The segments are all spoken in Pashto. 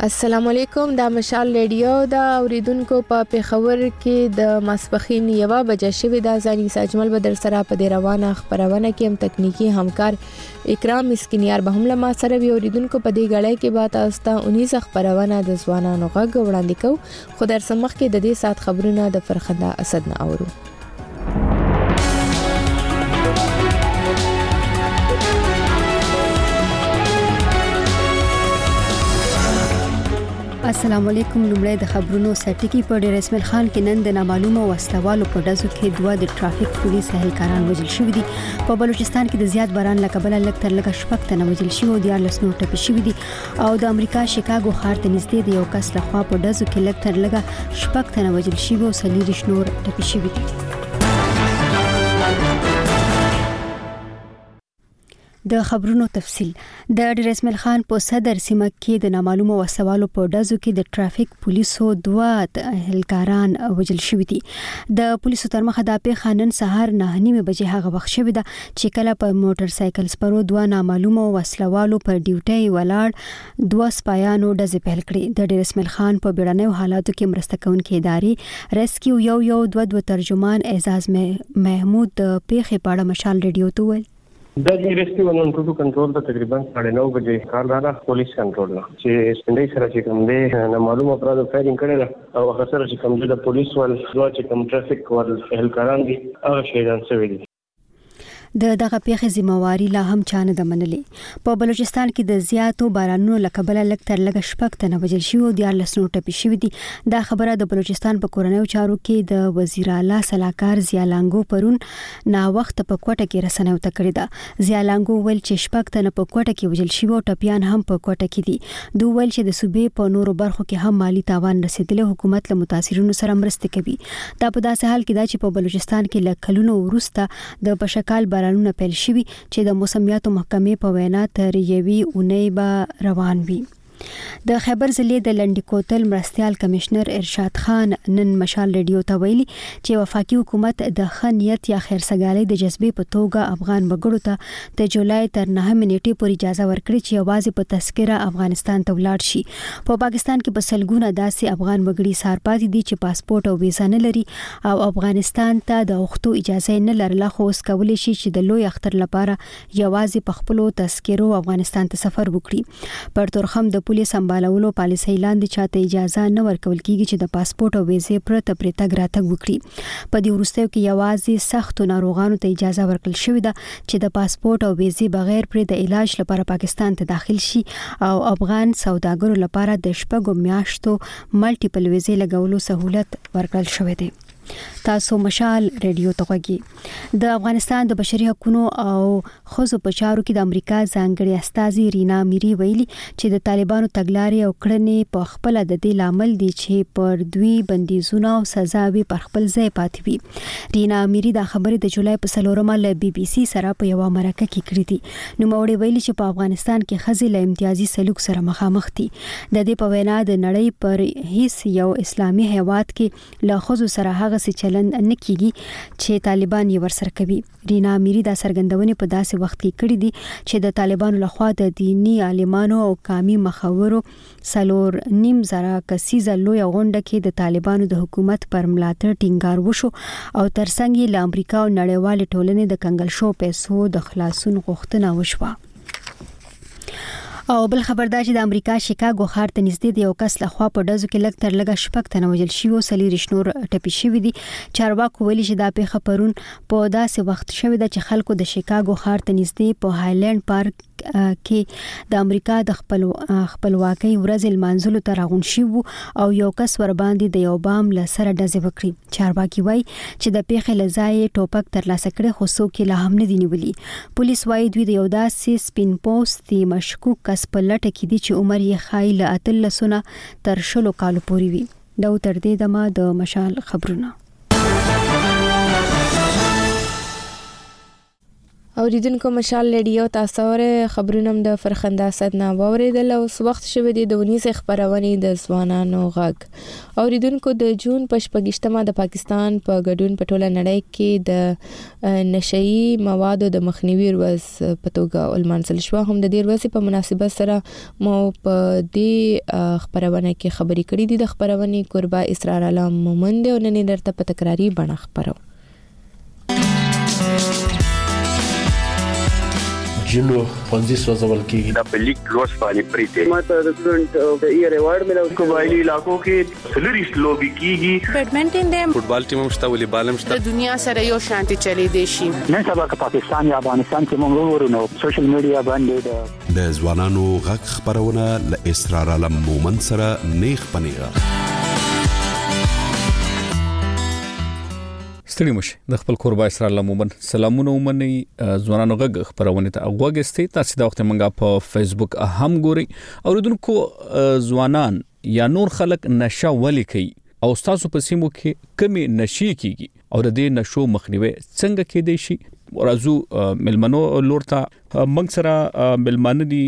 السلام علیکم، دا مشال ریډیو دا اوریدونکو په پیښور کې د ماسپخین 1 بجې شوې د ځاني ساجمل بدر سره په دی روانه خبرونه کې هم تکنیکی همکار اکرام مسکینیار به هم له ما سره وی. اوریدونکو په دې غړې کې به تاسو ته 19 خبرونه د ځوانانو غږ وړاندې کوو، خو در سمخ کې د دې سات خبرونه د فرخنده اسد نه اورو. السلام علیکم. لومړی د خبرونو سرټکی په ډیر اسماعیل خان کې نن د نامعلومه وسلوالو په ډزو کې 2 د ټرافیک پولیس اهلکاران وژل شوي دي. په بلوچستان کې د زیات باران له کبله لږ تر لږه شپږ تنه وژل شوي او 14 نور ټپي شوي دي. او د امریکا شیکاګو ښار ته نږدې د یو کس لخوا په ډزو کې لږ تر لږه شپږ تنه وژل شوي او 40 نور ټپي شوي دي. د خبرونو تفصيل. د ډیر اسماعیل خان په صدر سیمه کې د نامعلومه وسوالو په ډزو کې د ټرافیک پولیسو 2 اهلکاران وژل شوي دي. د پولیسو تر مخه د پیښه نن سهار 9:30 بجې هغه وخت شوې ده چې کله په موټر سایکل سپرو 2 نامعلومه وسلوالو پر ډیوټي ولاړ 2 سپایانو ډزې پیل کړې. د ډیر اسماعیل خان په بیړنیو حالاتو کې مرسته کوونکې ادارې ریسکیو یو 2 ترجمان اعزاز محمود د پیښې په اړه مشال ریډیو ته ویل. دا د ریسکیو 112 کنټرول ته تقریبا 9:30 بجې کار دارا پولیس کنټرول نه چې سپندې سره چې کوم دی نه معلومه افراد فایرینګ کړل او هغه سره چې کوم دی د پولیس ول چې کوم ټرافیک ور اهلکاران دي هغه شهیدان شوي دي. دغه پیښې ذمہواری لا هم چانه د منلې. په بلوچستان کې د زیاتو بارانونو لکبله لږ تر لږه شپږ تنه وژل شوي او 14 نور ټپي شوي دي. دا خبره د بلوچستان په کورنیو چارو کې د وزیر اعلی سلاکار ضیالانګو پرون نا وخت په کوټه کې رسنیو ته کړی ده. ضیالانګو ویل چې شپږ تنه په کوټه کې وژل شوي او ټپیان هم په کوټه کې دي. دوی ویل چې د صوبې په نورو برخو کې هم مالی تاوان رسیدلی، حکومت له متاثرینو سره مرسته کوي. دا په داسې حال کې ده چې په بلوچستان کې له کلونو وروسته د بشکال بارانونه پیل شوي چې د موسمیاتو محکمې په وینا تر یوې اونۍ به روان وي. د خیبر ضلع د لنډی کوتل مرستيال کمشنر ارشاد خان نن مشال ریډیو ته ویلي چې وفاقي حکومت د خنیت یا خیرسګالۍ د جذبې په توګه افغان وګړو ته د جولای تر 9 نیټې پورې اجازه ورکړي چې یوازې په تذکره افغانستان ته ولاړ شي. په پاکستان کې په سلګونه داسې افغان وګړي سار پاتې دي چې پاسپورت او ویزا نه لري او افغانستان ته د وختو اجازه نه لرله، خو اوس کولی شي چې د لوی اختر لپاره یوازې په خپل تذکرو افغانستان ته سفر وکړي. پر تورخم د پولیس سمبالولو پالیسي لاندې چاته اجازه نه ورکول کیږي چې د پاسپورت او ویزې پرته پرې تګ راتګ وکړي. په دې وروستیو کې یوازې سختو ناروغانو ته اجازه ورکړل شوې ده چې د پاسپورت او ویزې بغیر پرې د علاج لپاره پاکستان ته داخل شي او افغان سوداګرو لپاره د شپږو میاشتو ملټیپل ویزې لګولو سہولت ورکړل شوې ده. تاسو مشال ریډیو ته غږی. د افغانستان د بشري حقوقو او خزو په چارو کې د امریکا ځانګړي استازي رینا میری ویلي چې د طالبانو تګلارې او کړنې په خپل د دې لامل دي چې پر دوی بندیزونه او سزاوي پر خپل ځای پاتې وي. رینا میری دا خبره د جولای په 4 له بي بي سي سره په یو مرکه کې کړې دي. نو موړي ویلي چې په افغانستان کې خزې له امتیازي سلوک سره مخامخ دي. د دې په وینا د نړۍ پر هیڅ یو اسلامي هیواد کې له خزو سره هغه څه چلند نه کیږي چې طالبان یې ورسره کوي. رینا میری دا څرګندونې په داسې وخت کې کړې دي چې د طالبانو لخوا د دینی عالمانو او قومي مخورو 4.5 کسیزه لوی غونډه کې د طالبانو د حکومت پر ملاتړ ټینګار وشو او ترڅنګ یې له امریکا او نړیوال ټولنې د کنګل شو پیسو د خلاصون غوښتنه وشوه. او بل خبردار چې د امریکا شیکاګو ښار ته نږدې د یو کس لخوا په ډزو کې لږ تر لږه شپږ تنه وژل شوي او 40 نور ټپي شوي دي. چارواکو ویلي چې دا پیښه پرون په داسې وخت شوې ده چې خلکو د شیکاګو ښار ته نږدې په هایلند پارک کې د امریکا د خپلواکۍ ورځ لمانځلو ته راغون شوي او یو کس ور باندې د یو بام له سره ډزې وکړي. چارواکي وایي چې د پیښې له ځایه ټوپک ترلاسه کړي خو څوک یې لا هم نه دي نیولي. پولیس وایي دوی د یو داسې سپین پوستي مشکوک کس په لټه کې دي چې عمر یې ښایي له 13 تر 20 کالو پورې وي. دا تر دې دمه د مشال خبرونه. اوریدونکو مشال ریډیو تاسو ورې خبرونه د فرخنده اسد نه واوریدل او وخت شوه د 19 خبرونه د ځوانانو غږ اوریدونکو د جون په 28مه د پاکستان په ګډون په ټوله نړۍ کې د نشئی موادو د مخنیوي ورځ په توګه ولمانځل شو. هم د دې ورځې په مناسبت سره مو په دې خبرونه کې خبرې کړې دي. د خبرونه قربا اسرار علام مومند او نن درته په تکراری بڼه خبرو. جنو پنځه سوځول کېږي دا په لیک لوس باندې پریته ماته د سټوډنټ د ایئر ایوارډ ملو قبایلی علاقو کې سلریس لوبي کیږي بیډمنټن د فوټبال ټیم مشته والیبال مشته د دنیا سره یو شانتي چلی دی شي. نن سبا که پاکستان یا افغانستان کې موږ ورونو سوشل میډیا باندې د ځوانانو غږ خبرونه ل اسرار علم مومن سره نیغ پنیغه ستړي مشه د خپل قربا اسرار لمومن سلامونه ومني ځوانانو غږ خبرونه ته غوږستي تاسو دا وخت منګه په فیسبوک هم ګوري اوریدونکو ځوانان یا نور خلک نشه ولي کوي او تاسو په سیمو کې کمی نشي کیږي او د دې نشو مخنیوي څنګه کېدای شي ورازو ملمنو لورتا منګ سره ملمانه دي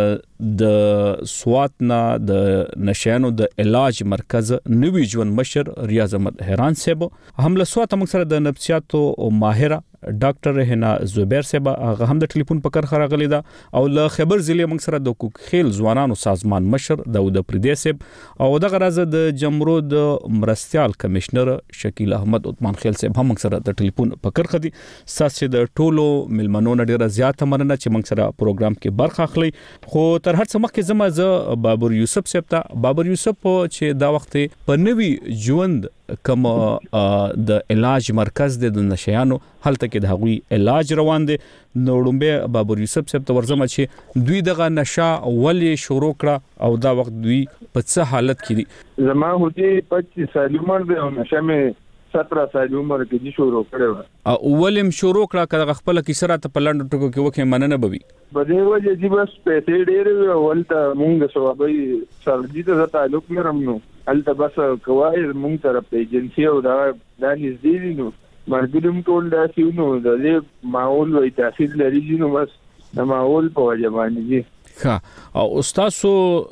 د سواتنا د نشانو د علاج مرکز نوی ژوند مشر ریاض احمد حیران صاحب هم له سوات منګ سره د نفسیاتو ماهره ډاکټر هنا زبیر صاحب هغه هم د ټلیفون په کار غلي دا او له خبر ضلع منګ سره د کوکخیل ځوانانو سازمان مشر داود پردی صاحب او د غرض د جمرود مرستيال کمشنر شکیل احمد عثمان خیل صاحب هم منګ سره د ټلیفون په کار خدي ساسه د ټولو ملمنو ډیره زیاته مننه چې منګ سره پروګرام کې برخه اخلي. خو تر هر څه مخکې زما ز بابر یوسف صاحب ته بابر یوسف چې دا وخت په نوی ژوند کوم د علاج مرکز د نشيانو هلته کې د هغوی علاج روان دي. نوړمبه بابر یوسف صاحب ته ورزمه چې دوی دغه نشه ولې شروع کړه او دا وخت دوی په څه حالت کې دي. زما هوتي 25 سال عمر دی او نشه مې 17 سال عمر کې شروع کړو او ولیم شروع کړه کله خپل کیسه ته په لاندو ټکو کې وکه مننه بوي په دې وجه چې بس پیسې ډېر ولته مونږ سوابي سرجی ته تعلق لرم نو الته بس کوای مونږ طرف ایجنسی او دا نږدې دي نو مرګلم ټول دا سينو د دې ماحول وي تاثیر لري نو بس د ماحول په وجه باندې دي. ها او تاسو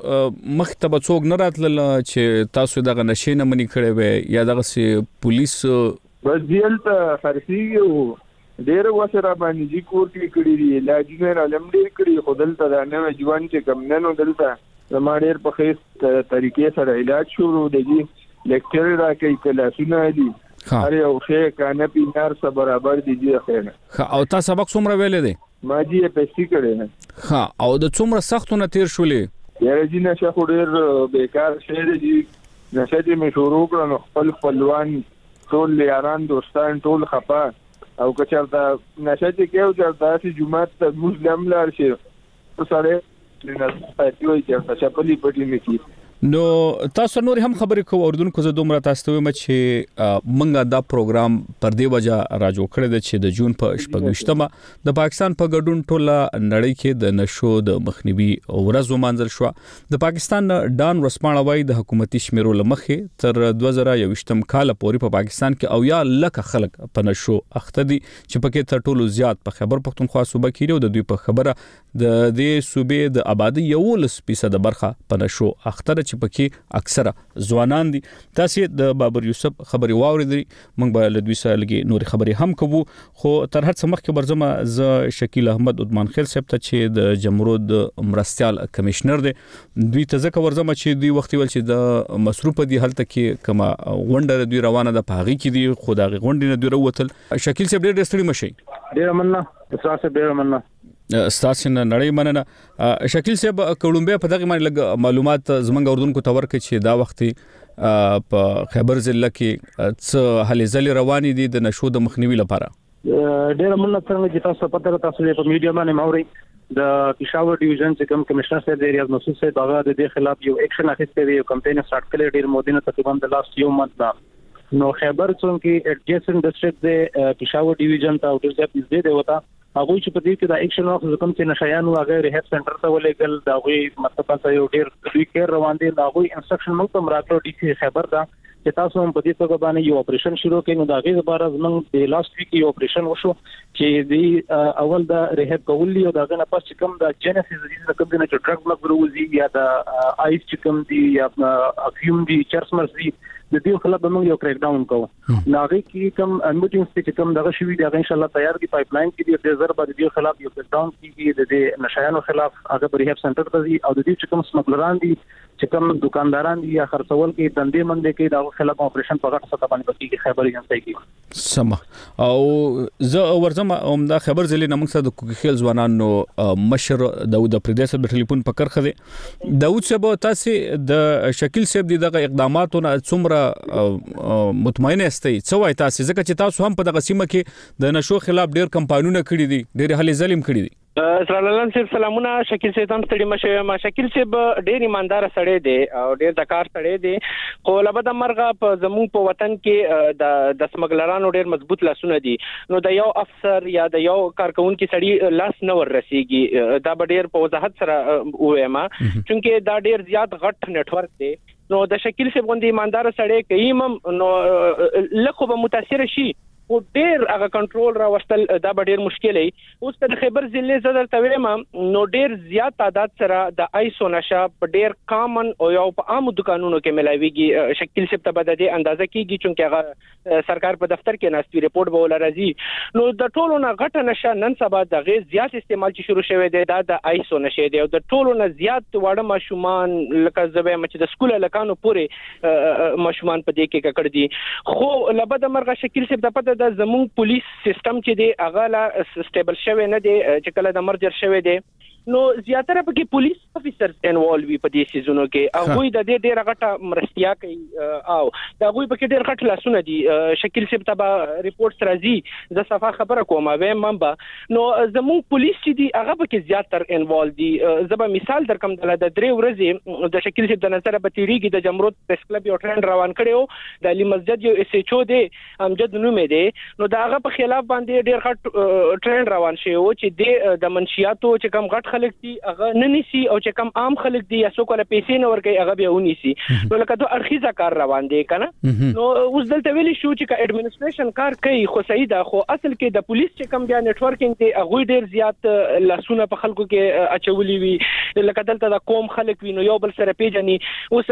مختبه څوک نه راتل چې تاسو دغه نشي نه منی کړی وي یا دغه سي پولیس بس دیلته خرسي او ډېر وسره باندې جی کور کې کړی دی علاج نه علم ډېر کړی خدلته دا نه ژوند چې کم نه نو دلته زما ډېر په خېس طریقې سره علاج شروع دی لیکچر راکې کلاسونه دي هر یو شی کانه پینار سره برابر دي خیر. او تاسو سبق څومره ویلې دي؟ ما جی پېسې کړې. ها او د څومره سختونه تیر شولې؟ یاره جی نشه خو ډېر بیکار شی دی نشه دې مې شروع کړ نو خپل خپلوان ټول یاران دوستان ټول خپه او که چرته نشه چې کېو چرته چې جمعه ته مسلم لار شي په سره نه پاتوي چې چپلي پټي نشي. نو تاسو نور هم خبرې کوو اردوونکو زه دومره تاسو ته چې منګه دا پروګرام پر دی وجه راجو کړی دی چې د جون په 28مه د پاکستان په ګډون ټوله نړۍ کې د نشو د مخنیوي ورځ ومانځل شو. د پاکستان ډان ورسپانه وای د حکومتي شمیرو لمخې تر 2021م کال پورې په پاکستان کې او یا لکه خلک په نشو اخته دي چې پکې تر ټولو زیات په خیبر پختونخوا صوبه کې او د دوی په خبره د دې صوبې د آبادی 11% برخه په نشو اخته چې پکې اکثره ځوانان دي. تاسو د بابر یوسف خبري واوریدئ موږ به له دوی سره لګي نور خبري هم کوو خو تر هر څه مخکې برزمه ز شکیل احمد عثمان خیل صاحب ته چې د جمرود مرستيال کمشنر دی دوی ته ځکه ورزمه چې دوی وخت ول چې د مصروف دي هلته کې کما غونډه دوی روانه د پاغي کې دي خو دا غونډه نه دوی وروتل. شکیل صاحب ډېر ستړي مشي. ډېر مننه تاسو ډېر مننه ستاسو نړۍ مننه. شکیل صاحب کولمبیا په دغه باندې لګ معلومات زمونږ اردوونکو ته ورکړي چې دا وخت په خیبر ضلع کې څه هلې ځلې روانې دي د نشو د مخنیوي لپاره. ډېر مننه څنګه چې تاسو پته تاسو په میډیا باندې موري د پېښور ډیویژن چې کوم کمشنر صاحب دی ریاض مسعود صاحب هغه د دې خلاف یو اکشن اخیسته دی یو کمپاین سٹارټ کړی ډېر مودینه تقریبا د لاست یو منث دا نو خیبر څنګه ایڈجسنٹ ډسټریکټ دی پېښور ډیویژن ته او ډېر ځای نږدې دی وتا هغه چې په دې کې د اکشن واخ کوم چې نشایانو هغه ریهاب سنټر ته ولېګل دا غوي مطلب تاسو یو ډېر دوی کېر روان دي دا غوي انسټرکشن موږ ته راکړو ډي سي خیبر دا چې تاسو هم په دې توګه باندې یو اپریشن شروع کړئ. نو دا غي لپاره زموږ د لاست ویک یو اپریشن وشو چې د اول د ریهاب کول او دا غنه پس کوم د جنسیس د کوم نه چې ډرګ مګروزي یا د آیس چې کوم دی یا افیوم دی چرسمرز دی د دې خلاف به موږ یو کریک ډاون کوو. ناغي کې کوم میټینګز چې کوم دغه شوی دی ان شاء الله تیار کی پایپ لاین کې د ضرب د دې خلاف یو کریک ډاون کیږي د دې نشایانو خلاف هغه په ریهاب سنټر ته دي او د دې چې کوم سمګلران دي چې کوم دکانداران دي یا خرڅول کې دندې مندې کې دا خلاف اپریشن په غټه سطح باندې پکې خبرې جنسي کې سم او زه ورزم دا خبر زلی نمنګ سره د کوکیل ځوانانو مشر داوود پردیس په ټلیفون پکړ خله داوود صاحب تاسو د شکیل صاحب دغه اقداماتونه څومره مطمئن استئ څه وای تاسو ځکه چې تاسو هم په دغه سیمه کې د نشو خلاف ډیر کمپاینونه کړی دي ډیر هلي ظلم کړی دي. اسرائیل صاحب سلامونه. شکیل صاحب هم ستړي مشه ما شکیل صاحب ډیر ایماندار سړی دی او ډیر د کار سړی دی خو لبد مرغه په زموږ په وطن کې د سمګلرانو ډیر مضبوط لاسونه دي نو د یو افسر یا د یو کارکونکو سړی لاس نه ور رسیږي دا ډیر په وضاحت سره وایم چې دا ډیر زیات غټ نتورک دی. نو د شکیل صاحب غوندي ایماندار سړی کيم نو لکه به متاثر شي او ډیر هغه کنټرول را وستل دا ډیر مشکل دی. اوس د خیبر ضلع صدر تویم نو ډیر زیات تعداد سره د آیسو نشه په ډیر کامن او یو په عام دکانونو کې ملاويږي. شکیل صاحب ته بد دي اندازه کیږي چې هغه سرکار په دفتر کې ناستوي ریپورت به ول راځي. نو د ټولو نه غټه نشه نن سبا د غیر زیات استعمال چې شروع شوه دی دا د آیسو نشه دی او د ټولو نه زیات واړه ماشومان لکه زبې مچ د سکول لکانو پورې ماشومان په دې کې ککړ دي. خو لبد مرغه شکیل صاحب د د زمون پولیس سیستم چې دی هغه لا سټیبل شوی نه دی چې کله د مرجر شوی دی نو زیاتره پکې پولیس افیسرز انوالو وي په دې سيزونو کې هغه د دې ډېر غټه مرستیا کوي او دا هغه پکې ډېر غټ لاسونه دي. شکیل صاحب ته ریپورت راځي د صفه خبره کومه وایم منبا نو زمون پولیس چې دی هغه پکې زیاتر انوالو دي. زبا مثال درکم د 3 ورځې د شکیل صاحب د نظر به تیریږي د جمرود پریس کلب یو ټرند روان کړو د علي مسجد یو اس ایچ او دی امجد نومې دی نو دا هغه په خلاف باندې ډېر غټ ټرند روان شي او چې د منشياتو چې کم غټ خلک دي هغه نه نسی او چې کم عام خلک دي یا څوک له پیسې نه ورکي هغه به ونیسي نو لکه ته ارخیزه کار روان دي کنه. نو اوس دلته ویلي شو چې اډمنستریشن کار کوي خو صحیح ده خو اصل کې د پولیس چې کم بیا نتورکینګ دی هغه ډیر زیات لاسونه په خلکو کې اچولي وي لکه دلته د قوم خلک وینو یو بل سره پیژني. اوس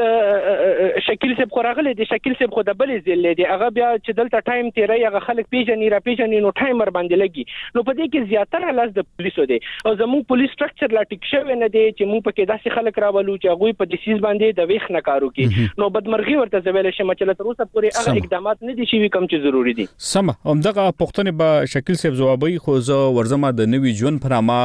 شکیل صاحب خوراغله دي شکیل صاحب خو د بلې ځلې دي هغه بیا چې دلته ټایم تیري هغه خلک پیژني را پیژني نو ټایمر باندې لګي نو په دې کې زیاتره لاس د پولیسو دی او زموږ پولیس سټرکچر لا ټیک شوی نه دی چې موږ پکې داسې خلک راولو چې هغه په دیسیز باندې د ویخ نه کارو کوي نو بدمرغي ورته زویل شي چې تر اوسه پورې هغه اقدامات نه دي شوي کوم چې ضروری دي. سم همدغه پښتنه به شکیل صاحب جوابي خو زه ورزمه د نوي ژوند پرامه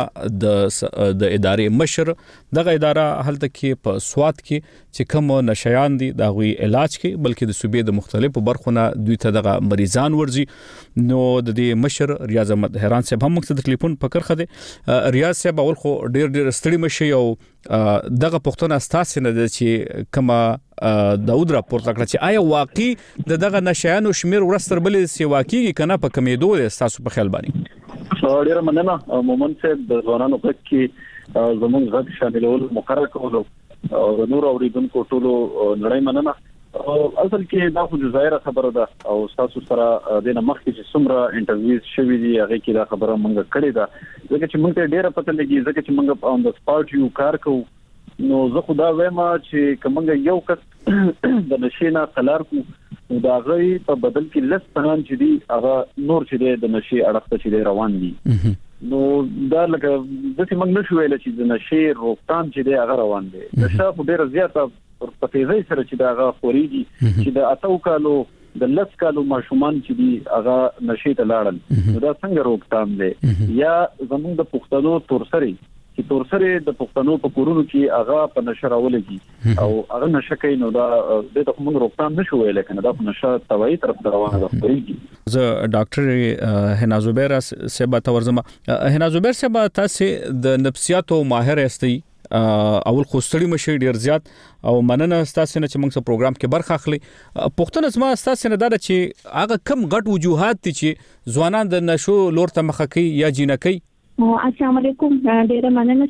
د ادارې مشر دغه اداره هلته کې په سواد کې چې کوم نشيان دي دا غوي علاج کې بلکې د صوبې د مختلفو برخونه دوی ته دغه مریضان ورځي. نو د دې مشر ریاض احمد حیران صاحب هم مقصد ټلیفون پکړ خده ریاض صاحب اول خو ډیر ستړي مشي او دغه پښتون اساس نه د چې کما داود راپورټ کړ چې آیا واقعي دغه نشيانو شمیر ورستر بلې سی واقعي کنه په کمیدو د تاسو په خیال باندې ډیر مننه مومن صاحب د ځوانانو په کې زموږ غږ شاملول مقرر کولو او نور اوریدونکو ټولو نړۍ مننه. اصل کې دا خو ظاهره خبره ده او تاسو سره د مخکې چې څومره انټرویوز شوي دي هغه کې دا خبره مونږ کړې ده ځکه چې مونږ ته ډیره پته لګي ځکه چې مونږ اون د سپاټ یو کار کوو. نو زه خدا وایم چې کومه یو کس د نشینا قلار کو دا غي په بدل کې لس پنان چې دي هغه نور چې د نشي اړخته چې روان دي نو دا لکه د څه نشو ویل چې د نشي روکتام چې دی هغه روان دي نشه په ډیره زیاته په تیزی سره چې دا هغه خوريږي چې د اتو کالو د لس کالو ماشومان چې دي هغه نشي ته لاړل نو دا څنګه روکتام دی یا زموږ د پښتنو تورسري چې تورسري د پښتنو په کورونو کې هغه په نشه راولږي او هغه نشه کوي نو دا د کوم روکتام نشو ویل کنه دا په نشه توای طرف روانه ده خوريږي. زه ډاکټر هنا زبیر صاحب ته ورزم. هنا زبیر صاحب تاسو د نفسیاتو ماهر استئ اول خوستړی مشي ډیر زیات او مننه تاسو نه چې موږ په پروګرام کې برخه اخلي. پښتون زما تاسو نه دا چې هغه کم غټ وجوهات دي چې ځوانان د نشو لور ته مخ کوي یا جنکی. السلام علیکم ډیر مننه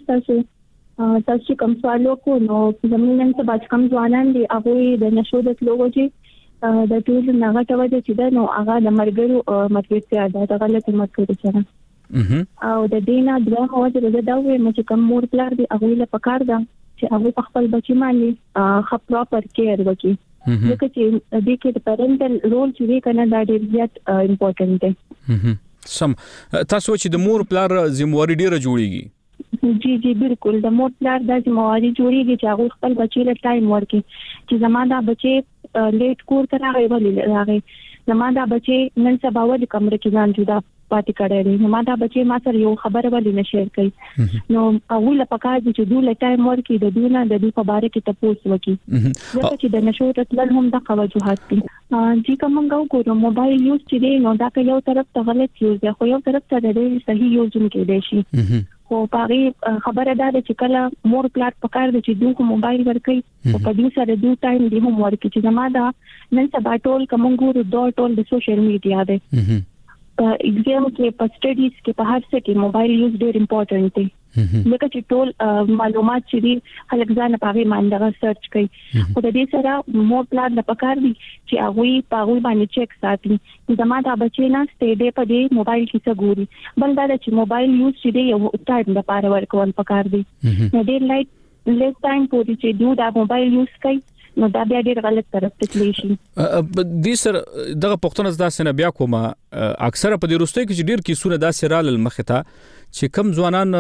تاسو کوم سوال وکړو نو زمونږ نن څه باج کم ځوانان دي هغه د نشو د لوګو چې د ټول نغټه وجه چې دا نو هغه د مرګرو مرګرتیا د غلط مرګرو سره او د دینه دغه وجه دا وې چې کوم مور پلار دی هغه له پکار دا چې هغه خپل بچی باندې خپ پراپر کیر وکړي ځکه چې د کې د پیرنټل رول چې دی کنه دا ډېر زیات امپورټنت دی سم تاسو چې د مور پلار ذمہواری ډیره جوړیږي جی بالکل د مور پلار د ذمہواری جوړیږي چې هغه خپل بچی له ټایم ورکړي چې زماده بچي لیټ کور ته راغی زماده بچي نن سبا ول کمره کې ځان جدا پاتې کړی زماده بچي ما سره یو خبره ولې نه شیر کوي نو هغه له پکار دي چې دوی له ټایم ورکړي د دوی نه د دوی په باره کې تاسو وکړي ځکه چې د نشو تل هم د توجهات دي چې کوم غوړو موبایل یوز چې دی نو دا یو طرف ته غلط یوز دی خو یو طرف ته د صحیح یوز هم کېدای شي خو پاري خبره ده چې کله مور پلار پکار دي چې دوی موبایل ورکړي او په دې سره دوی ټایم دی هم ورکړي چې زماده نن سبا ټول کوم غوړو ټول د سوشل میډیا دی ایگزام کې په سټډیز کې په هر څه کې موبایل یوز ډېر امپورټنت دی لکه چې ټول معلومات چې دي خلک ځان په هغه باندې سرچ کوي او د دې سره مور پلان د پکار دي چې هغه په هغه باندې چیک ساتي زماده بچی نه ستې په دې موبایل کې څه ګوري بل دا چې موبایل یوز چې دی یو ټایم د پاره ورکول پکار دي نو ډېر لایټ لیس ټایم پورې چې دوی دا موبایل یوز کوي نو دا بیا ډېر غلط طرف ته تللی شي د سر دغه پښتون زدا سره بیا کومه اکثره په دې روستۍ کې ډېر کیسونه داسې رال مخته چې کم ځوانان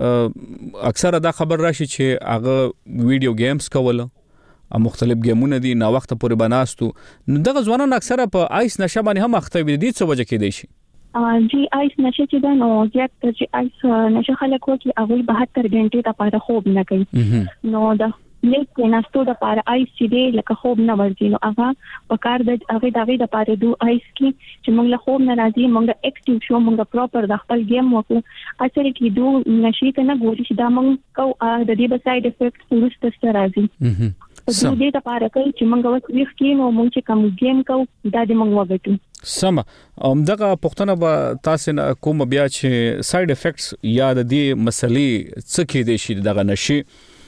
اکثره دا خبر راشي چې هغه ویډیو گیمز کول او مختلف گیمونه دي نا وخت پورې بناستو دغه ځوانان اکثره په آیس نشه باندې هم اخته وي دي څه وجه کې دی شي جی آیس نشه چې دا نو زیات چې آیس نشه خلک وکي هغه 72 غنټې لپاره خوب نه کوي نو دا لیک کې ناستو د پاره آیس چې دی لکه خوب نه ورځي نو هغه پکار د هغه د پاره دو آیس کې چې موږ له خوب نه راځي موږ اکټیو شو موږ پراپر د خپل گیم وکړو اصل کې دو نشي کنه ګوري چې دا موږ کو د دې به ساید افیکټ ورسته راځي د دې لپاره چې موږ وخت کې نو موږ چې کوم گیم کو دا د موږ وګټو سم دغه پښتنه به تاسو کوم بیا چې ساید افیکټس یا د دې مسلې څه کې دي شي دغه نشي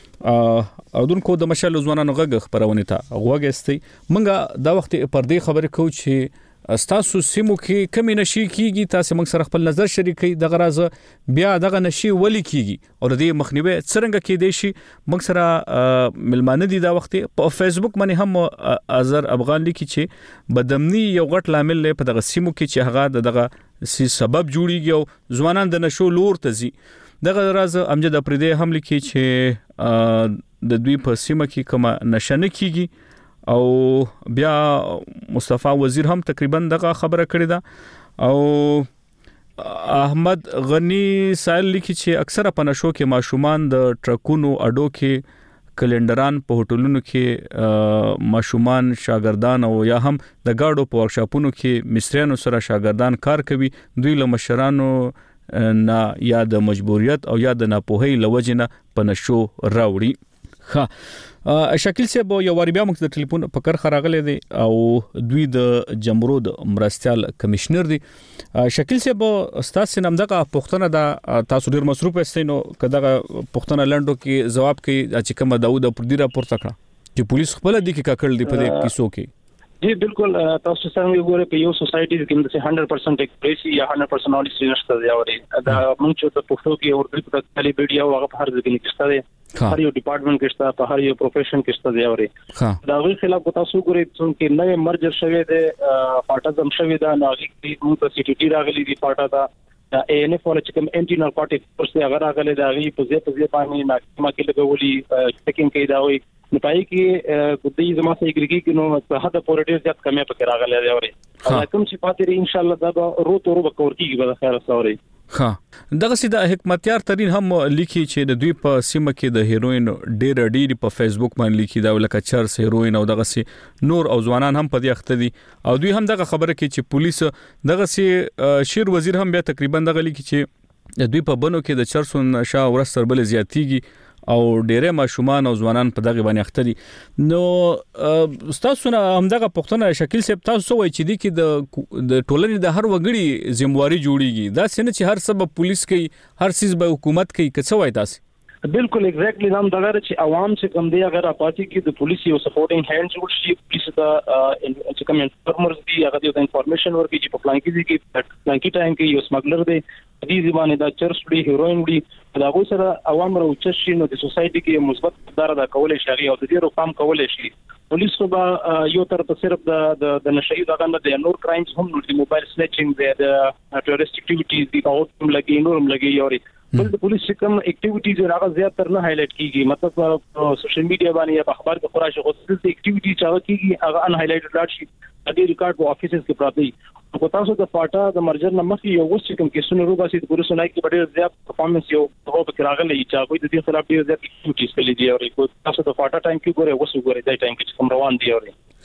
او دونکو د مشال ځوانانو غږ خبرونه ته غوږستي منګه دا وخت پر دې خبرې کو چې تاسو سیمو کې کمی نشي کیږي تاسو موږ سره خپل نظر شریکي دغه راز بیا دغه نشي ولي کیږي او د مخنیوي څنګه کې دی شي موږ سره ملمانه دي دا وخت په فیسبوک باندې هم ازر افغان لیکي چې بدمنی یو غټ لامل په دغه سیمو کې چې هغه دغه سبب جوړیږي او ځوانان د نشو لور ته زی دغه راز امجد پردې هم لیکي چې د دوی په سیمه کې کوم نشنه کیږي او بیا مصطفی وزیر هم تقریبا دغه خبره کړې ده او احمد غنی سائل لیکي چې اکثره په نشو کې ماشومان د ټرکونو اډو کې کلندران په هوټلونو کې ماشومان شاګردان او یا هم د گاډو په ورکشاپونو کې مصریانو سره شاګردان کار کوي دوی له مشرانو نه یا د مجبوریت او یا د ناپوهۍ لوجنه په نشو راوړي ها شکیل صاحب یو واری بیا موږ د ټلیفون په کار خراغله دي او دوی د جمهور مرستيال کمشنر دي شکیل صاحب استاد نمدغه پښتنه دا تاسو ډیر مصروف استینو کداغه پښتنه لندو کې جواب کوي چې کوم داوود پردي راپورته کړه چې پولیس خپل دي کې کاکل دی په دې کیسو کې جی بالکل تاسو څنګه وګورئ په یو سوسایټي کې د 100% اکپریسي یا 100% نالج نشته دی اوري دا موږ چې په پښتو کې اورګل په کلی ویډیو هغه په هر ځای کې نشته دی هر یو ډپارټمنټ کې شته په هر یو پروفیشن کې شته دی اوري دا غوښ خلاف تاسو وګورئ چې نوې مرجر شوی دی پارټازم شوی دا ناغي موږ په سی ټي ټي راغلي دی پارټا دا ان اف ول چې کوم انټي نارکوټیک پرسه هغه راغلي دا غي په ځې باندې محکمه کې لګولي چیکینګ کوي دا وي نو پای کې د دې زما سره اګریګي کې نو په حد پورې ډیر ځات کمه پکې راغلي دی اوري کوم چې پاتې ان شاء الله دا رو به کور کیږي به خیر سوري دغه سیده حکمتیار ترين هم لیکي چې د دوی په سیمه کې د هیروین ډیر په فیسبوک باندې لیکي دا لکه چرس هیروین او دغه سي نور او ځوانان هم په دې اخته دي او دوی هم دغه خبره کوي چې پولیس دغه سي شیر وزیر هم بیا تقریبا دغه لیکي چې دوی په بنو کې د چرسو نشه ورستر بل زیاتیږي او ډېرې ماشومان او ځوانان په دغه باندې اخته دي نو تاسو نه همدغه پښتنه شکیل صاحب تاسو وایي چې دي کې د ټولنې د هر وګړي ذمہواری جوړیږي دا څنګه چې هر سبب پولیس کوي هر چیز به حکومت کوي که څه وایي تاسو بالکل ایگزیکټلی نام دغه چې عوام چې کوم دی هغه راپاتې کې د پولیس یو سپورټینګ هاند جوړ شي، پولیس ته چې کوم انفارمرز دي هغه د انفارمیشن ورکړي چې په پلان کې ټایم کې یو سمګلر دی دې ځمانه دا چرس وړي هیروین وړي دا غو سره عوام راوچ شي نو د سوسايټي کې مثبت دار دا کولای شي او د دې روکام کولای شي. پولیس صوبا یو تر په صرف د نشئی دغه نه د نور کرایمز هم نو د موبایل سنیچینګ د ټیرریست اکټیویټیز دی او هم لګي نورم لګي یوري بل د پولیس کوم اکټیویټیز هغه زیات تر نه هایلایټ کیږي، مطلب سوشل میډیا باندې یا په اخبار کې خورا شغل د اکټیویټیز چې هغه کیږي هغه ان هایلایټډ لاړ شي د ریکارډ په افیسز کې پراته دي. په تاسو د فاټا د مرجر نه مخکې یو وڅ کوم کیسونه روباسي د پولیسو نه کې ډېر زیات پرفارمنس یو په کې راغلی چې هغه د دې خلاف ډېر زیات اکټیویټیز کړي دي او تاسو د فاټا ټایم کې ګوره وڅ ګوره د ټایم کې کوم روان دي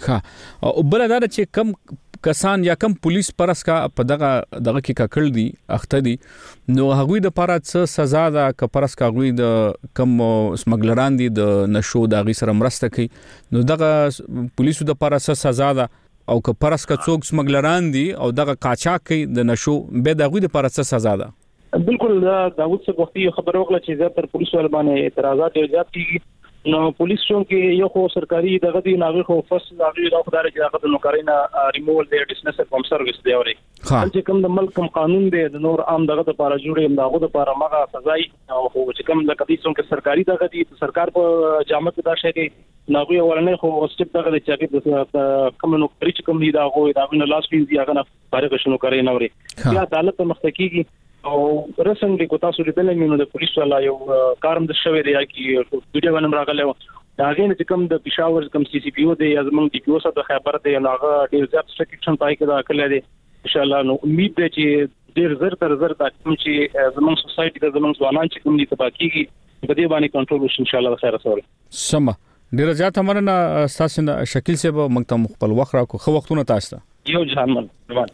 ها او بل دا چې کم کسان یا کم پولیس پرس کا په دغه کې ککړ دي اخته دي نو هغوی د پاره څه سزا ده ک پرس کا هغوی د کم سمګلران دي د نشو د غي سره مرسته کوي نو دغه پولیسو د پاره څه سزا ده او ک پرس کا څوک سمګلران دي او دغه قاچاق کوي د نشو به د هغوی د پاره څه سزا ده؟ بالکل داوود څه وختي خبر وکړه چې زیاتره پولیسو باندې اعتراضات ډېر زیات کیږي نو پولیس چون کې یو خو سرکاري دغه دی ناغه خو فصل دغه راو خدای چې هغه د نوکرینا ریموول دی ډیسمس فرام سرویس دی اوري چې کوم د ملک کوم قانون دی د نور عام دغه لپاره جوړې دغه لپاره مغه سزای او چې کوم د کدي څون کې سرکاري دغه دی سرکار په جامه کې دا شی دی ناغه ولنه خو سټپ دغه چې کې کوم نوکری چې کوم دی دغه نه لاس وینځي هغه نه فارغ شنو کوي نوري یا عدالت مختکیږي او رسنګ کو تاسو لیدل مینو د پولیس والا یو کارم د شوی دی کی ویډیو باندې راغله دا غین چې کوم د پېښور کوم سی سی پی او دی ازمن د کیو سره خبر دی هغه ډیر زیات سټریکشن پای کې دا کړل دي ان شاء الله نو امید ده چې ډیر زر تر زر دا کوم چې زمون سوسايټي د زمون ځوانان چې کوم دي تباکیږي په دې باندې کنټرول وشي ان شاء الله خیر سره سم ډیر زیات مننه تاسو شکل سے به مکتب خپل وخت راکو خو وختونه تاسو یو جهان مهربان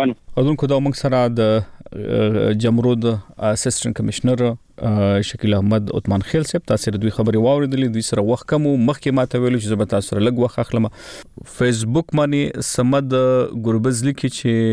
اذن کو دا موږ سره د جمرود اسسټنټ کمشنر شکیل احمد عثمان خیل صاحب تاسو دوی خبري واوریدلې دوی سره وخت کم مخکې ماته ویل چې زه تاسو سره لګ وخت اخلم. فیسبوک باندې سمد ګوربز لیکي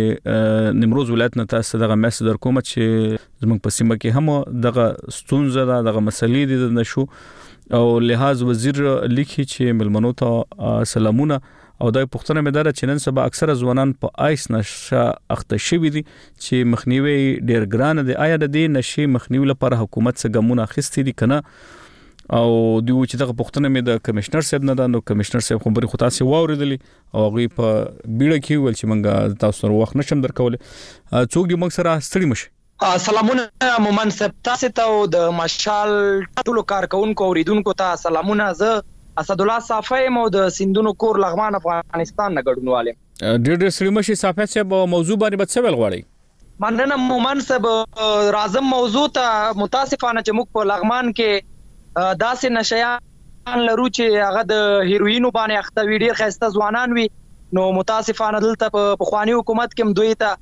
چې نیمروز ولایت نه تاسو دغه میسج در کوم چې زموږ په سیمه کې هم دغه ستونزه دغه مسلې دي نشو او لحاظ وزیر لیکي چې ملمنو ته سلامونه او دای پښتنه مدار چې نن سبا اکثره ځوانان په آیس نشه اخته شوی دي چې مخنیوي ډیر ګران دي آیا د دې نشي مخنیوي لپاره حکومت څخه ګمونه اخیستي دي کنه او دوی چې دغه پښتنه مې د کمشنر صاحب نه دا نو کمشنر صاحب خبري خو تاسو واوریدلې او غي په بیړه کې ول چې منګه تاسو سره وخت نشم درکول څوک دی موږ سره ستړي مشه. سلامونه مومن صاحب تاسو ته د مشال ټولو کارکونکو اوریدونکو ته سلامونه. زه اسد الله صافی مو د سندونو کور لغمان افغانستان نه ګډونواله ډېر سلیمشي صافی صاحب موضوع باندې بد څه ویل غواړي؟ مننه مومن صاحب راځم موضوع ته متاسفانه چې موږ په لغمان کې داسې نشيان لرو چې هغه د هیروینو باندې اخته وی ډېر خسته ځوانان وي نو متاسفانه دلته په خواني حکومت کې دوی ته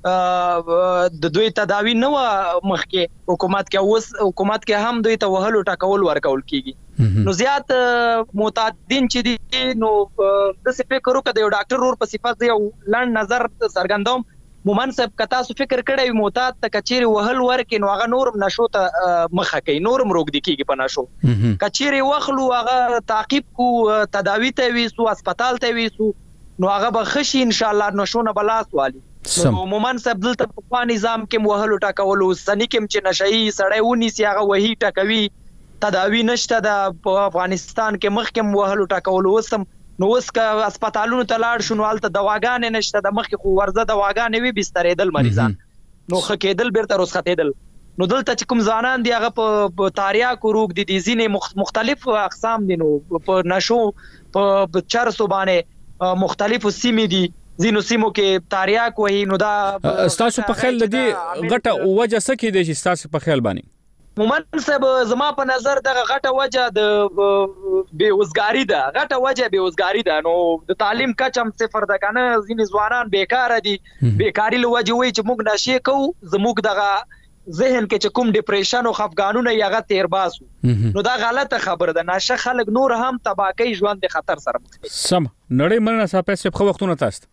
د دوی تداوی نه مخکې حکومت کې اوس حکومت کې هم دوی ته وهلو ټاکول ورکول کیږي نو زیات معتادین چې دي نو د څه فکر وکړه یو ډاکټر ور په صفات یو لړ نظر سرګندوم مومن صاحب کتا سو فکر کړی معتاد ته کچيري وهل ورکې نو هغه نورم نشو ته مخه کوي نورم روغ دي کیږي په نشو کچيري وخلو هغه تعقیب کو تداوی ته ویسو هسپتال ته ویسو نو هغه به خشي ان شاء الله نشو نه بلاس والی نو مومن صاحب دلته په نظام کې وهلو ټاکولو سنی کې چې نشئی سړی ونی سی هغه وਹੀ ټاکوي تداوی نشته د افغانستان کې مخکې وهلو ټاکولو وسم نو اوس کا هسپتالونو ته لاړ شنو حالت دواګانې نشته د مخکې خو ورزه دواګانې وي بسترېدل مریضان نو خکېدل بیرته رسختېدل نو دلته چې کوم ځانان دی هغه په تاریاکو روغ دي ځینې مختلف اقسام دي نو په نشو په چرسو باندې مختلف سیمې دي زینو سیمو کې تاریاک وای نو دا تاسو په خیال د دې غټه وجه څه کې دي چې تاسو په خیال باندې مومن صاحب زما په نظر دغه غټه وجه د بیوزګاری ده غټه وجه بیوزګاری ده نو د تعلیم کچم صفر ده کنه ځینې ځوانان بیکاره دي بیکاری له وجه وای چې موږ نشي کوو زموږ دغه ذهن کې چې کوم ډیپریشن او خفګانونه یغه تیر باسو نو دا غلطه خبره ده نشه خلک نور هم تباکی ژوند د خطر سره مخ دي. سم نړۍ مننه صاحب خو وختونه تاسو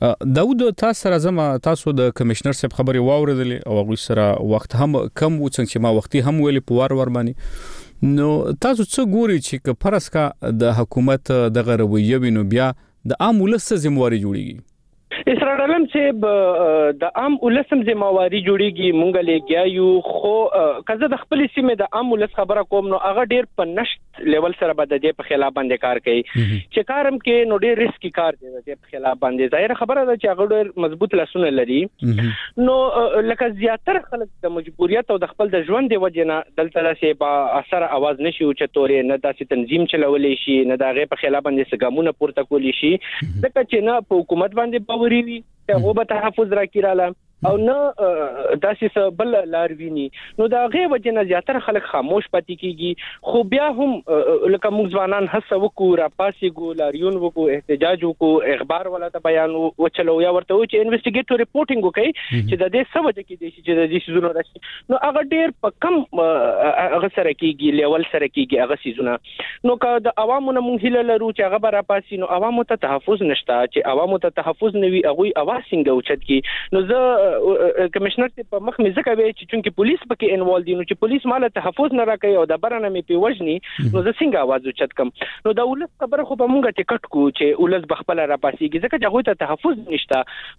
داود تاسو سره زما تاسو د کمشنر صاحب خبري واوریدلې او هغه سره وخت هم کم و څنګه ما وختي هم ویلې په وار باندې نو تاسو څه ګوري چې فرض کا د حکومت د غرویه وینو بیا د عام ولس ذمہواری جوړیږي اسرار علم چې د عام ولسم ذمہواری جوړیږي مونږ لګیا یو خو کزه د خپل سیمه د عام ولس خبره کوم نو هغه ډیر په نشټ لیول سره بد دی په خلاف باندې کار کوي چې کارم کې نو ډیر ریسکی کار دی په خلاف باندې ظاهر خبره ده چې هغه ډیر مضبوط لاسونه لري نو لکه زیاتره خلک د مجبوریت او د خپل د ژوند دی وجنه دلته لاسه په اثر आवाज نشي او چې تورې نه داسې تنظیم چلولې شي نه د هغه په خلاف باندې سګامونه پورته کولی شي ځکه چې نه په حکومت باندې باوري وي ته به تحفظ راکیراله او نه داسې بل لار ویني نو دا غي وجنه زیاتره خلک خاموش پاتې کیږي خو بیا هم لکه موږ ځوانان هڅه وکړو را پاسې ګو لاریون وکړو احتجاج وکړو اخبار ولا ته بیان وچلو یا ورته و چې انویسټیګیټ ریپورټینګ وکړي چې د دې سبب کې دي چې د دې سيزونو راشي نو هغه ډیر په کم هغه سره کیږي لیول سره کیږي هغه سيزونه نو که د عوامو نه مونږ هیله لرو چې هغه را پاسي نو عوامو ته تحفظ نشته چې عوامو ته تحفظ نوي هغه اواز څنګه اوچت کی نو زه کمشنر ته په مخ مې ځکه وی چې پولیس پکې انوالو دي نو چې پولیس مال تحفظ نه راکړي او د برنه مې په وجني نو زه څنګه आवाज اوچت کم نو دا ولس خبره خو په مونږه ټیکټ کو چې ولس بخپل را پاسيږي ځکه چې هغه ته تحفظ نشته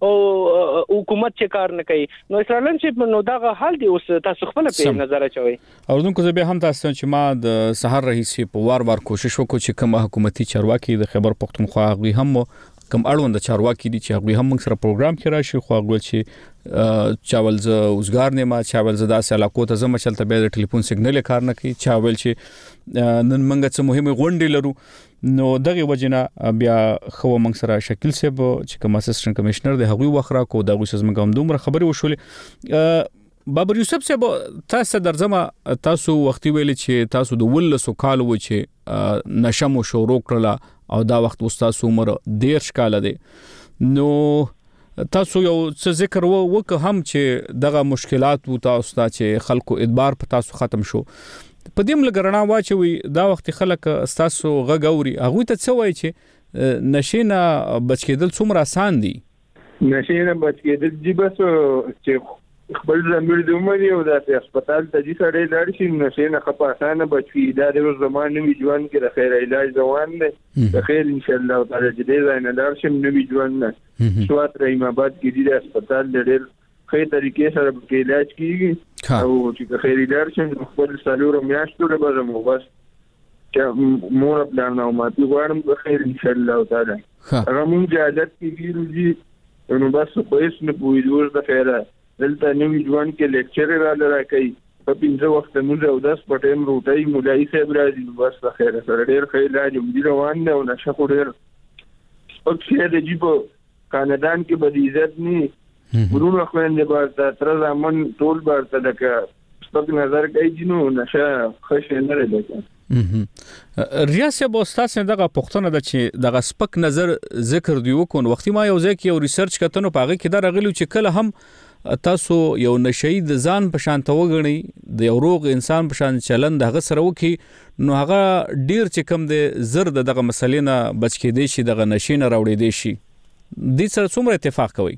او حکومت چې کار نه کوي نو اسرائیل چې نو دا حال دی اوس تاسو خپل په نظر اچوي اوردونکو زه به هم تاسو چې ما د سحر رئیس په وار کوشش وکړ چې کوم حکومتي چارواکي د خبر پختونخوا غوي هم کوم اړوند چارواکي دي چې هغه هم موږ سره پروګرام کې راشي خو هغه چې چاول ز اوسګار نه ما چاول ز داسې علاقو ته زما چلته به د ټلیفون سیګنل کار نه کوي چاول چې نن موږ څه مهمه غونډې لرو نو دغه وجنه بیا خو موږ سره شکل سیب چې کوم اسسټنټ کمشنر د هغوی وخره کو دغه څه موږ هم دومره خبري وشولې بابر یوسف صاحب تاسو درځم تاسو وختي ویل چې تاسو د ولسو کال و چې نشمو شروع کړل او دا وخت استاد عمر 10 کال دی نو تاسو یو څه ذکر وک هم چې دغه مشکلات و تاسو ته چې خلکو اعتبار په تاسو ختم شو په دې ملګرنا واچوي دا وخت خلک تاسو غغوري هغه ته څه وای چې نشینه بچ کېدل څومره آسان دي نشینه بچ کېدل دی بس چې خپل زمير د عمر یو د هسپتال ته دي سره لاړ شي نشینه خپه اسانه بچي دا د زمانه نوې ژوند کې د خیر علاج روان دی د خیر ان شاء الله تعالی دې ځای نه لاړ شي نوې ژوند نه سوات رحیم آباد کې دي د هسپتال د ډېر خیر طریقې سره کې علاج کیږي او چې خیر علاج شي خپل سالور میاشتو له بازه مو بس چې مور پلان نو ماتي غواړم د خیر ان شاء الله تعالی هغه مونږه عادت کیږي نو بس په هیڅ نه پوهیږو د خیره دلته نوې ژوند کې لیکچر راکړي په 15 وخت موږ او 10 پټیم روټي مولای صاحب راځي بس خیر سره ډېر خیر علاج دې روان دی او نشه خو ډېر او چې د جيبو کانادان کې به عزت نه ورونه خويندې بارته تر زمون ټول بارته لکه سپک نظر کوي جنو نشه خشه نه لري ریاست بوستاس دغه پښتون د چې دغه سپک نظر ذکر دی وکون وختي ما یو ځکه یو ریسرچ کتنو پاغه کې دا رغلو چې کله هم تاسو یو نشید ځان په شان توغنی د یو روغ انسان په شان چلند هغه سره وکي نو هغه ډیر چې کم د زرد دغه مسلې نه بچ کې دی شي دغه نشینه راوړي دی شي د سره څومره اتفاق کوي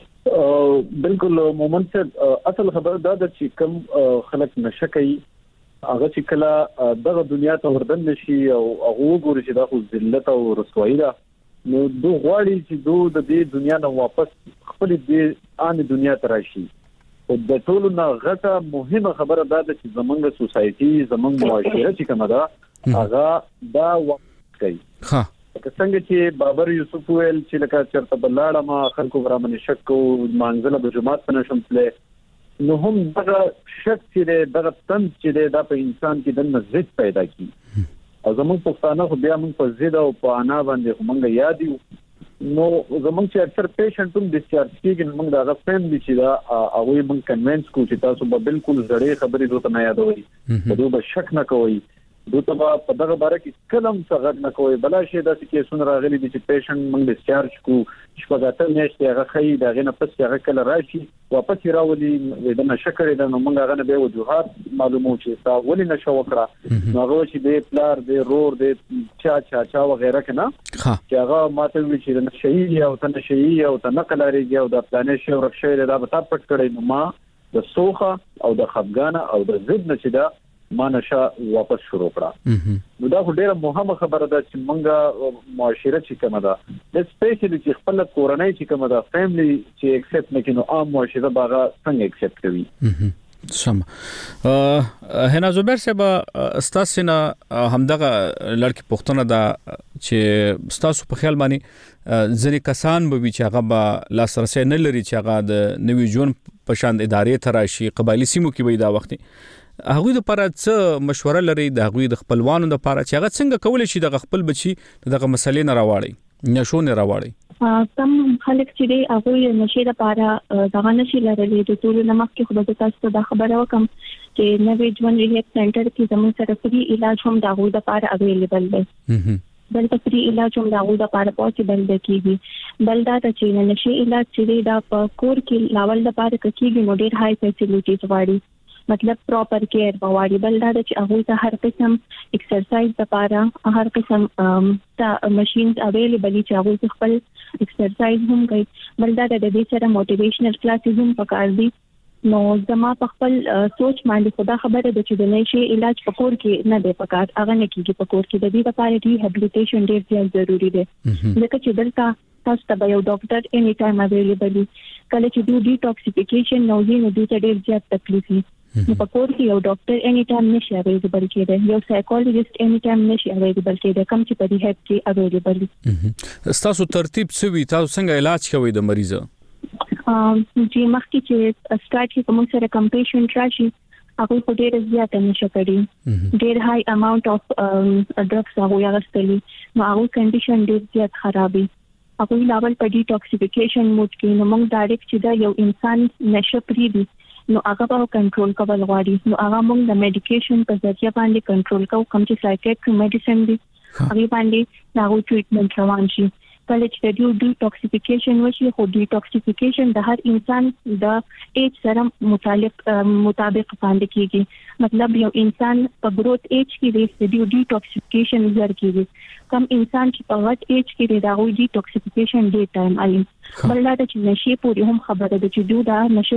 بالکل مومنت اصل خبر دا چې کم خلک نشکای هغه چې کله دغه دنیا ته وردن نشي او هغه ګوري چې دا خو ذلت او رسوایی ده نو دوه غواړي چې د دې دنیا نه واپس خپل دې ان دنیا ته راشي او د ټولو نه غټه مهمه خبره ده چې زمونږ سوسايټي زمونږ معاشره چې کومه ده هغه دا وخت کوي ها څنګه چې بابر یوسف ویل چې لکه چرته بلاړه ما خلکو برامن شک او مانځله د جماعت په نشم تله نو هم دغه شک چې دغه تن چې د انسان کې د نزدې پیدا کی او زموږ پښتانه خو بیا موږ په زیاده او په انا باندې موږ یاد یو نو زموږ چې اکثر پیشنټ هم ډیسچارج کیږي موږ دا غفلم دي چې دا هغه موږ کنوینس کو چې تاسو به بالکل زړې خبرې دوته نه یادوي په دوه شک نه کوي دوته په دغه باره کې کلم څنګه نه کوي بل شي د کیسونو راغلي دي چې پیشنټ موږ ډیسچارج کو شپږاته میاشتې هغه خي دغه نه پس هغه کله راشي واپس راولي د نشکرې د موږ هغه نه به وجوهات معلومو چې تا ولې نشو وکړه نو هغه چې د پلار د رور د چا وغیرہ کنه چې هغه ماته وی چې نشي او تنشي او تنقل لري او د پلانې شو ورکشه دا به تاسو پټ کړئ نو ما د سوخه او د خفګان او د ضد نه چې دا ما نشه واپس شروع کړه نو دا ډیره مهمه خبره ده چې موږ معاشره چې کومه ده د سپیشلی چې خپل کورنۍ چې کومه ده فیملی چې ایکسپټ نه کینو عام معاشره باغه څنګه ایکسپټ کوي سم هنا زبیر صاحب استاسنا همدغه لړکی پښتنه ده چې ستاسو په خیال باندې ځینې کسان به چې هغه به لاسرسي نه لري چې هغه د نوی جون په شان ادارې تراشي قبایلی سیمو کې وي دا وخت هغه د لپاره څه مشوره لري د هغه د خپلوانو لپاره چې هغه څنګه کولای شي د خپل بچي دغه مسلې نه راوړي نشو نه راوړي تم خلک چې دی هغه نشي لپاره دغه نشي لري د ټول نمک کې خو د تاسو د خبره وکم چې نوی ژوند ریهاب سنټر کې زموږ سره فری علاج هم دغه لپاره اویلیبل دی بلکې فری علاج هم دغه لپاره پوسیبل دی کیږي بل دا چې نشي علاج چې دا په کور کې لاول لپاره کېږي نو ډېر هاي فیسیلیټیز واړي مطلب پراپر کیر بواړي بل دا چې هغه ته هر قسم ایکسرسایز لپاره هر قسم ماشينز اویلیبل چې هغه خپل ایکسرسایز هم کوي بل دا د دې سره موټیویشنل کلاسز هم پکار دي نو زما په خپل سوچ باندې خدا خبره ده چې د نشي علاج په کور کې نه دی پکار هغه نه کیږي په کور کې د دې لپاره ریهابلیټیشن ډیر ضروری دی ځکه چې دلته تاسو ته یو ډاکټر اني ټایم اویلیبل دی کله چې دوی ډیټاکسیفیکیشن نو یې دوی ته ډیر زیات تکلیف دي نو په کور کې یو ډاکټر اني ټایم نشي اویلیبل کېده یو سایکولوژیست اني ټایم نشي اویلیبل کېده کوم چې په ریهاب کې اویلیبل دي تاسو ترتیب سوي تاسو څنګه علاج کوي د مریض چې مخکې چې سٹارټ کې کوم سره کم پیشنټ راشي هغه په ډېر زیات نشه کړي ډېر هاي اماونت اف ډرګس هغه یاستلی نو هغه کنډیشن ډېر زیات خرابي هغه لاول په ډیټاکسیفیکیشن موډ کې نو موږ ډایرکټ چې دا یو انسان نشه پری دي نو هغه په کنټرول کول غواړي نو هغه موږ د میډیکیشن په ذریعہ باندې کنټرول کوو کوم چې سایکیاټری میډیسن دي هغه باندې دا ټریټمنټ روان شي کله چې د ډیټاکسیفیکیشن وشي خو ډیټاکسیفیکیشن د هر انسان د ایج سره مطابق باندې کیږي مطلب یو انسان په گروث ایج کې د ډیټاکسیفیکیشن زر کیږي کم انسان چې په غټ ایج کې د هغه ډیټاکسیفیکیشن ډیر ټایم علي بل دا چې نشي پوری هم خبره ده چې دوی دا نشه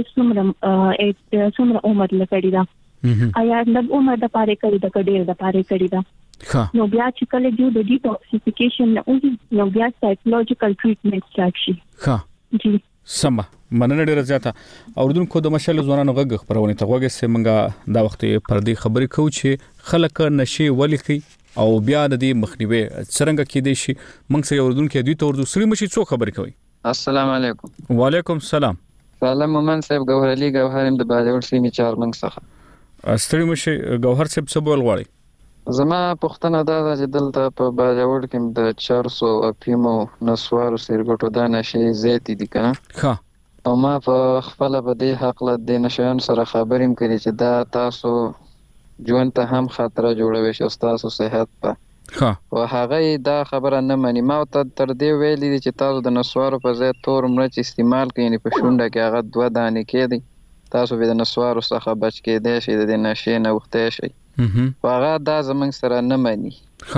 څومره عمر لري دا آیا د عمر د پاره کوي د کډیر د پاره کوي دا نو بیا چې کله د ډیټاکسیفیکیشن نو بیا سایکولوژیکل ټریټمنټ سٹارټ شي جی سم مننه ډیره زیاته اوردونکو د مشال ځوانانو غږ خبرونه ته غوږه سیمنګا دا وخت پر دې خبرې کوي چې خلک نشي ولیکي او بیا د دې مخنیوي څنګه کېدې شي موږ سره اوردونکو دوی ته اردو سری مشي څو خبرې کوي السلام علیکم وعلیکم السلام سلام مومن صاحب ګوهر علي ګوهرم د باجوړ سیمې چارمنګ څخه ستړي مشي ګوهر صاحب څه بول غواړي زما پښتنه دا چې دلته په باجوړ کې د 400 افیمو نسوارو سرګټو دا نشي زیاتې دي کنه او ما په خپل په دې حق له د نشيان سره خبرېم کړي چې دا تاسو ژوند ته هم خطر جوړوي چې تاسو صحت په او هغه دا خبره نه مني ما ته تر دې ویلي چې تاسو د نسوارو په ځای تور مرچ استعمال کړئ په شونډه کې هغه 2 دانې کېدي تاسو به د نسوارو څخه بچ کېدئ شئ د نشي نه وختې شئ هغه دا زمنګ سره نه مانی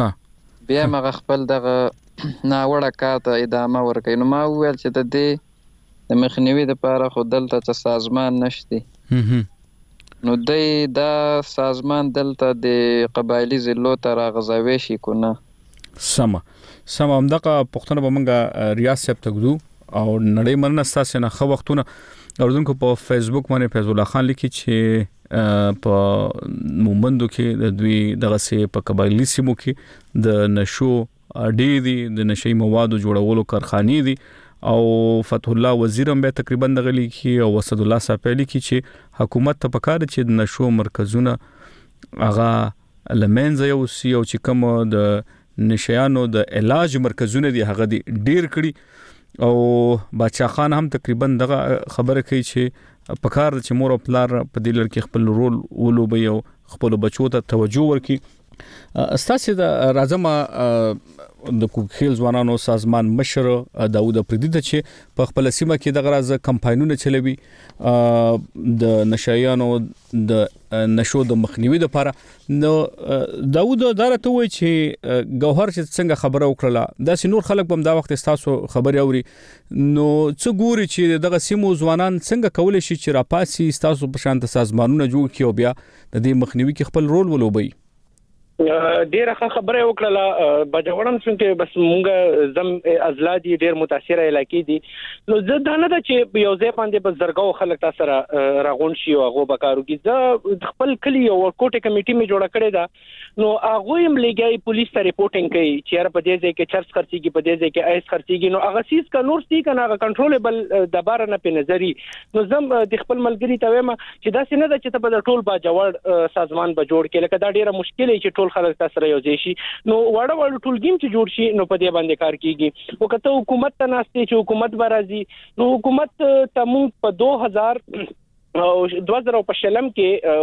بیا مغه خپل دغه ناوړه کار ته ادامه ورکړي نو ما وویل چې د دې د مخنیوي لپاره خو دلته څه سازمان نشته نو دا سازمان دلته د قبایلی ضلعو ته راغځوي شي کو نه سم همدغه پښتنه به موږ ریاست تګدو او نړۍ مننه تاسو نه خو وختونه اوردونکو په فیسبوک باندې فیض الله خان لیکي چې په مومندو کې د دوی دغه سي په قبایلی سیمو کې د نشو اډې دي د نشي موادو جوړولو کارخانې دي او فتح الله وزیر هم به تقریبا دغه لیکي او وسد الله صافلی لیکي چې حکومت ته پکاره چې د نشو مرکزونه هغه لمنځه یو سی او چې کوم د نشيانو د علاج مرکزونه دي هغه دي ډیر کړي او بادشاہ خان هم تقریبا دغه خبره کوي چې پکار چې مور او پلار په دې لړ کې خپل رول ولوبي او خپل بچو ته توجه ورکړي ستاسو د راځم د کوکیل ځوانانو سازمان مشر داوود افریدي ته چې په خپل سیمه کې د غراز کمپاینونه چلوي د نشایانو د نشو د مخنیوي لپاره نو داوود دارته وای چې گوهر چې څنګه خبره وکړه دا نور خلک هم دا وخت تاسو خبري اوري نو څه ګوري چې دغه سیمو ځوانان څنګه کولای شي چې راپاسي تاسو په شان سازمانونه جوړ کړي او بیا د دې مخنیوي کې خپل رول ولوبي ډیره خبره وکړه بجوړم څنګه بس مونږ زم ازلادي ډیر متاثره علاقې دي نو زه دا نه ده چې یو ځای باندې بس زرګاو خلک تاسو راغون شي او هغه بکاروږي زه خپل کلی او کوټه کمیټي می جوړ کړی دا نو هغه هم لګي پولیس ته ریپورټینګ کوي چې هر په دې ځای کې چرچ خرڅيږي په دې ځای کې ایس خرڅيږي نو هغه سیس کا نور سي کنه هغه کنټرولبل د بار نه په نظری نو زم د خپل ملګری ته وایم چې دا څنګه ده چې په ټول باجوړ سازمان به جوړ کې لکه دا ډیره مشکل چې ټول خلک تاسو یو ځای شي نو وړ ټولګیم چې جوړ شي نو په دې باندې کار کیږي او کته حکومت ته ناشته چې حکومت برازي نو حکومت ته مونږ په 2000 په شلم کې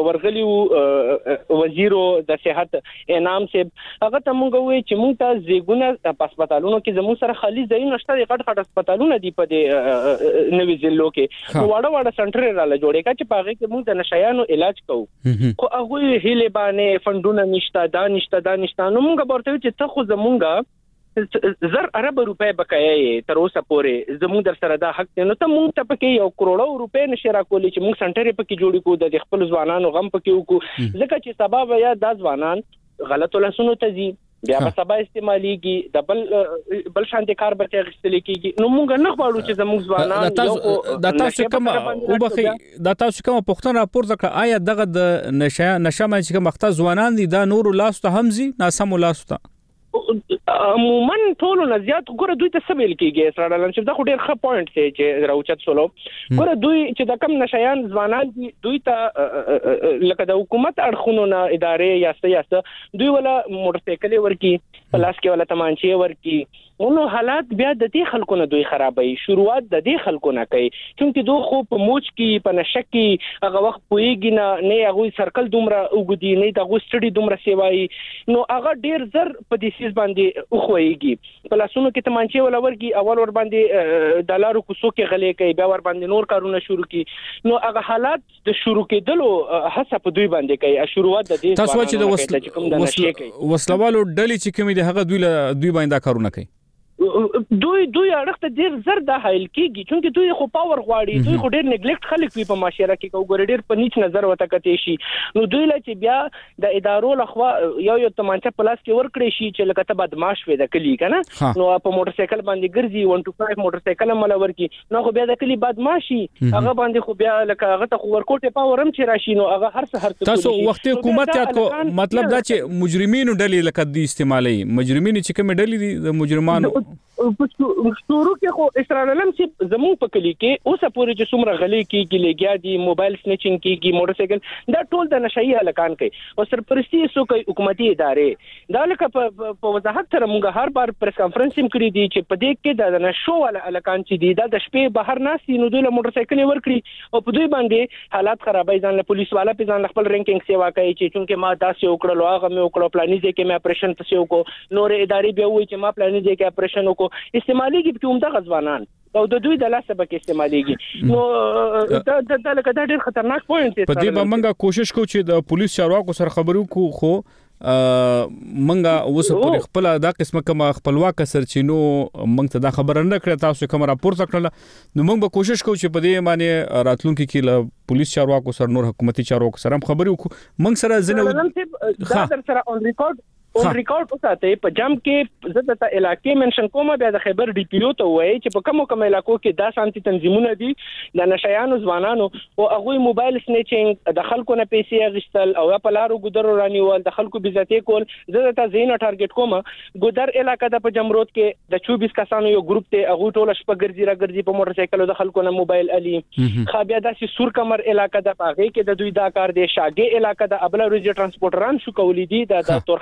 ورغلیو وزیرو د صحت انعام صاحب هغه ته مونږ وی چې مونږ ته زیګونه په هسپتالونو کې زموږ سره خالي ځای نشته د غټ هسپتالونو دی په دې نوې ضلعو کې وړ سنټر را جوړې کا چې پاغه کې مونږ د نشایانو علاج کوو خو هغه هیله باندې فندونه نشته دا نشته نو مونږ ورته چې ته خو زمونږه زر ارب روپے بقایې تر اوسه پورې زموږ در سره دا حق دی نو ته مونږ ته پکې یو کروڑو روپے نشي راکولې چې مونږ سنټر پکې جوړی کو د خپل ځوانانو غم پکې وکړو ځکه چې سبب یا د ځوانان غلط لسونو ته زی بیا په سبا استعماليږي د بل شانتي کار به غستل کېږي نو مونږ نه غواړو چې زموږ ځوانان دا تاسو کوم وبخي دا تاسو کوم پښتون راپور ځکه آیا دغه د نشه ما چې کوم وخت ځوانان دي دا نور لاس ته همزي ناسم لاس ته عموما ټول نه زیات ګوره دوی ته سبیل کېږي اسرائیل چې دا خو ډېر ښه پوینټ دی چې راوچت سولو ګوره دوی چې د کم نشایان ځوانان دي دوی ته لکه د حکومت اړخونو نه ادارې یاسته دوی ولا موټر سایکل ورکی پلاس کې ولا تمانچې ورکی نو حالات بیا د دې خلکو نه دوی خرابوي شروعات د دې خلکو نه کوي چې دوی خو په موج کې په نشکی هغه وخت پويږي نه هغه سرکل دومره وګدي نه دغه سټډي دومره سیوای نو هغه ډیر زر په دې سیس باندې خوېږي په لاسونو کې تمانچې ولا ورګي اول ور باندې دلارو کوڅو کې غلې کوي بیا ور باندې نور کارونه شروع کی نو هغه حالات د شروع کېدلو هڅه په دوی باندې کوي شروعات د دې تاسو چې د وسلوالو ډلې چې کومې د هغه دوی باندې کارونه کوي دوی اړخته ډیر زر د حایل کیږي چې دوی خو پاور غواړي دوی خو ډیر نیګلیکټ خلک وي په معاشره کې کوګور ډیر په نیچ نظر وته کته شي نو دوی لا چې بیا د ادارو لخوا یو تمانچه پلاس کې ور کړی شي چې لکه ته بدمعاش وي د کلی کنه نو په موټر سایکل باندې ګرځي 125 موټر سایکل مل ورکی نو خو بیا د کلی بدمعاشي هغه باندې خو بیا لکه هغه ته خو ورکوټه پاورم چې راشي نو هغه هر څه تاسو وخت حکومت یاد کو مطلب دا چې مجرمینو ډلې لکه د استعمالي مجرمین چې کوم ډلې دي د مجرمانو شروع کې خو اسرائیل هم چې زموږ په کلی کې اوسه پورې چې څومره غلې کېږي لګیا دي موبایل سنیچینګ کېږي موټر سایکل دا ټول د نشایي هلکان کوي او سرپرستی سو کوي حکومتي ادارې دا لکه په وضاحت سره موږ هر بار پریس کانفرنس هم کړی دي چې په دې کې د نشو ول هلکان چې دي دا د شپې بهر ناسي نو دوی موټر سایکل ورکړي او په دوی باندې حالات خرابای ځان له پولیس والا په ځان خپل رینکینګ سیوا کوي چې چونکه ما داسې وکړل هغه مې وکړو پلانیزه کې مې اپریشن تاسو وکړو نور ادارې بیا وایي چې ما پلانیزه کې اپریشن وکړو استعمالي کې کوم د غزوانان او د دوی د لاسه به کې استعماليږي نو دا لکه دا ډېر خطرناک پوینټ دی په دې باندې موږ کوشش کوو چې د پولیس چارواکو سره خبرو کو خو منګه اوسه پر خپل دا قسمه کوم خپلواک سرچینو منګ ته دا خبر نه کړ تاسو کوم راپور څکړل نو موږ به کوشش کوو چې په دې باندې راتلونکو کې له پولیس چارواکو سره نور حکومتي چارواکو سره خبرو کو منګ سره زنه دا در سره اون ریکارډ اوساته په جام کې زړه ته علاقې منشن کومه بیا د خیبر ډي پی او ته وایي چې په کوم علاقو کې دا شانتي تنظیمونه دي د نشایانو ځوانانو او هغه موبایل سنیچینګ د خلکو نه پیسې اغشتل او په لارو ګدرو رانیول د خلکو بيزاتې کول زړه ته زینه ټارګټ کومه ګدر علاقې د په جمرود کې د 24 کسانو یو ګروپ ته هغه ټول شپه ګرځي په موټر سایکل د خلکو نه موبایل علي خابیا د سور کمر علاقې د پاغه کې د دوی دا کار دي شاګه علاقې د ابل روزي ترانسپورټران شو کولی دي د تورخام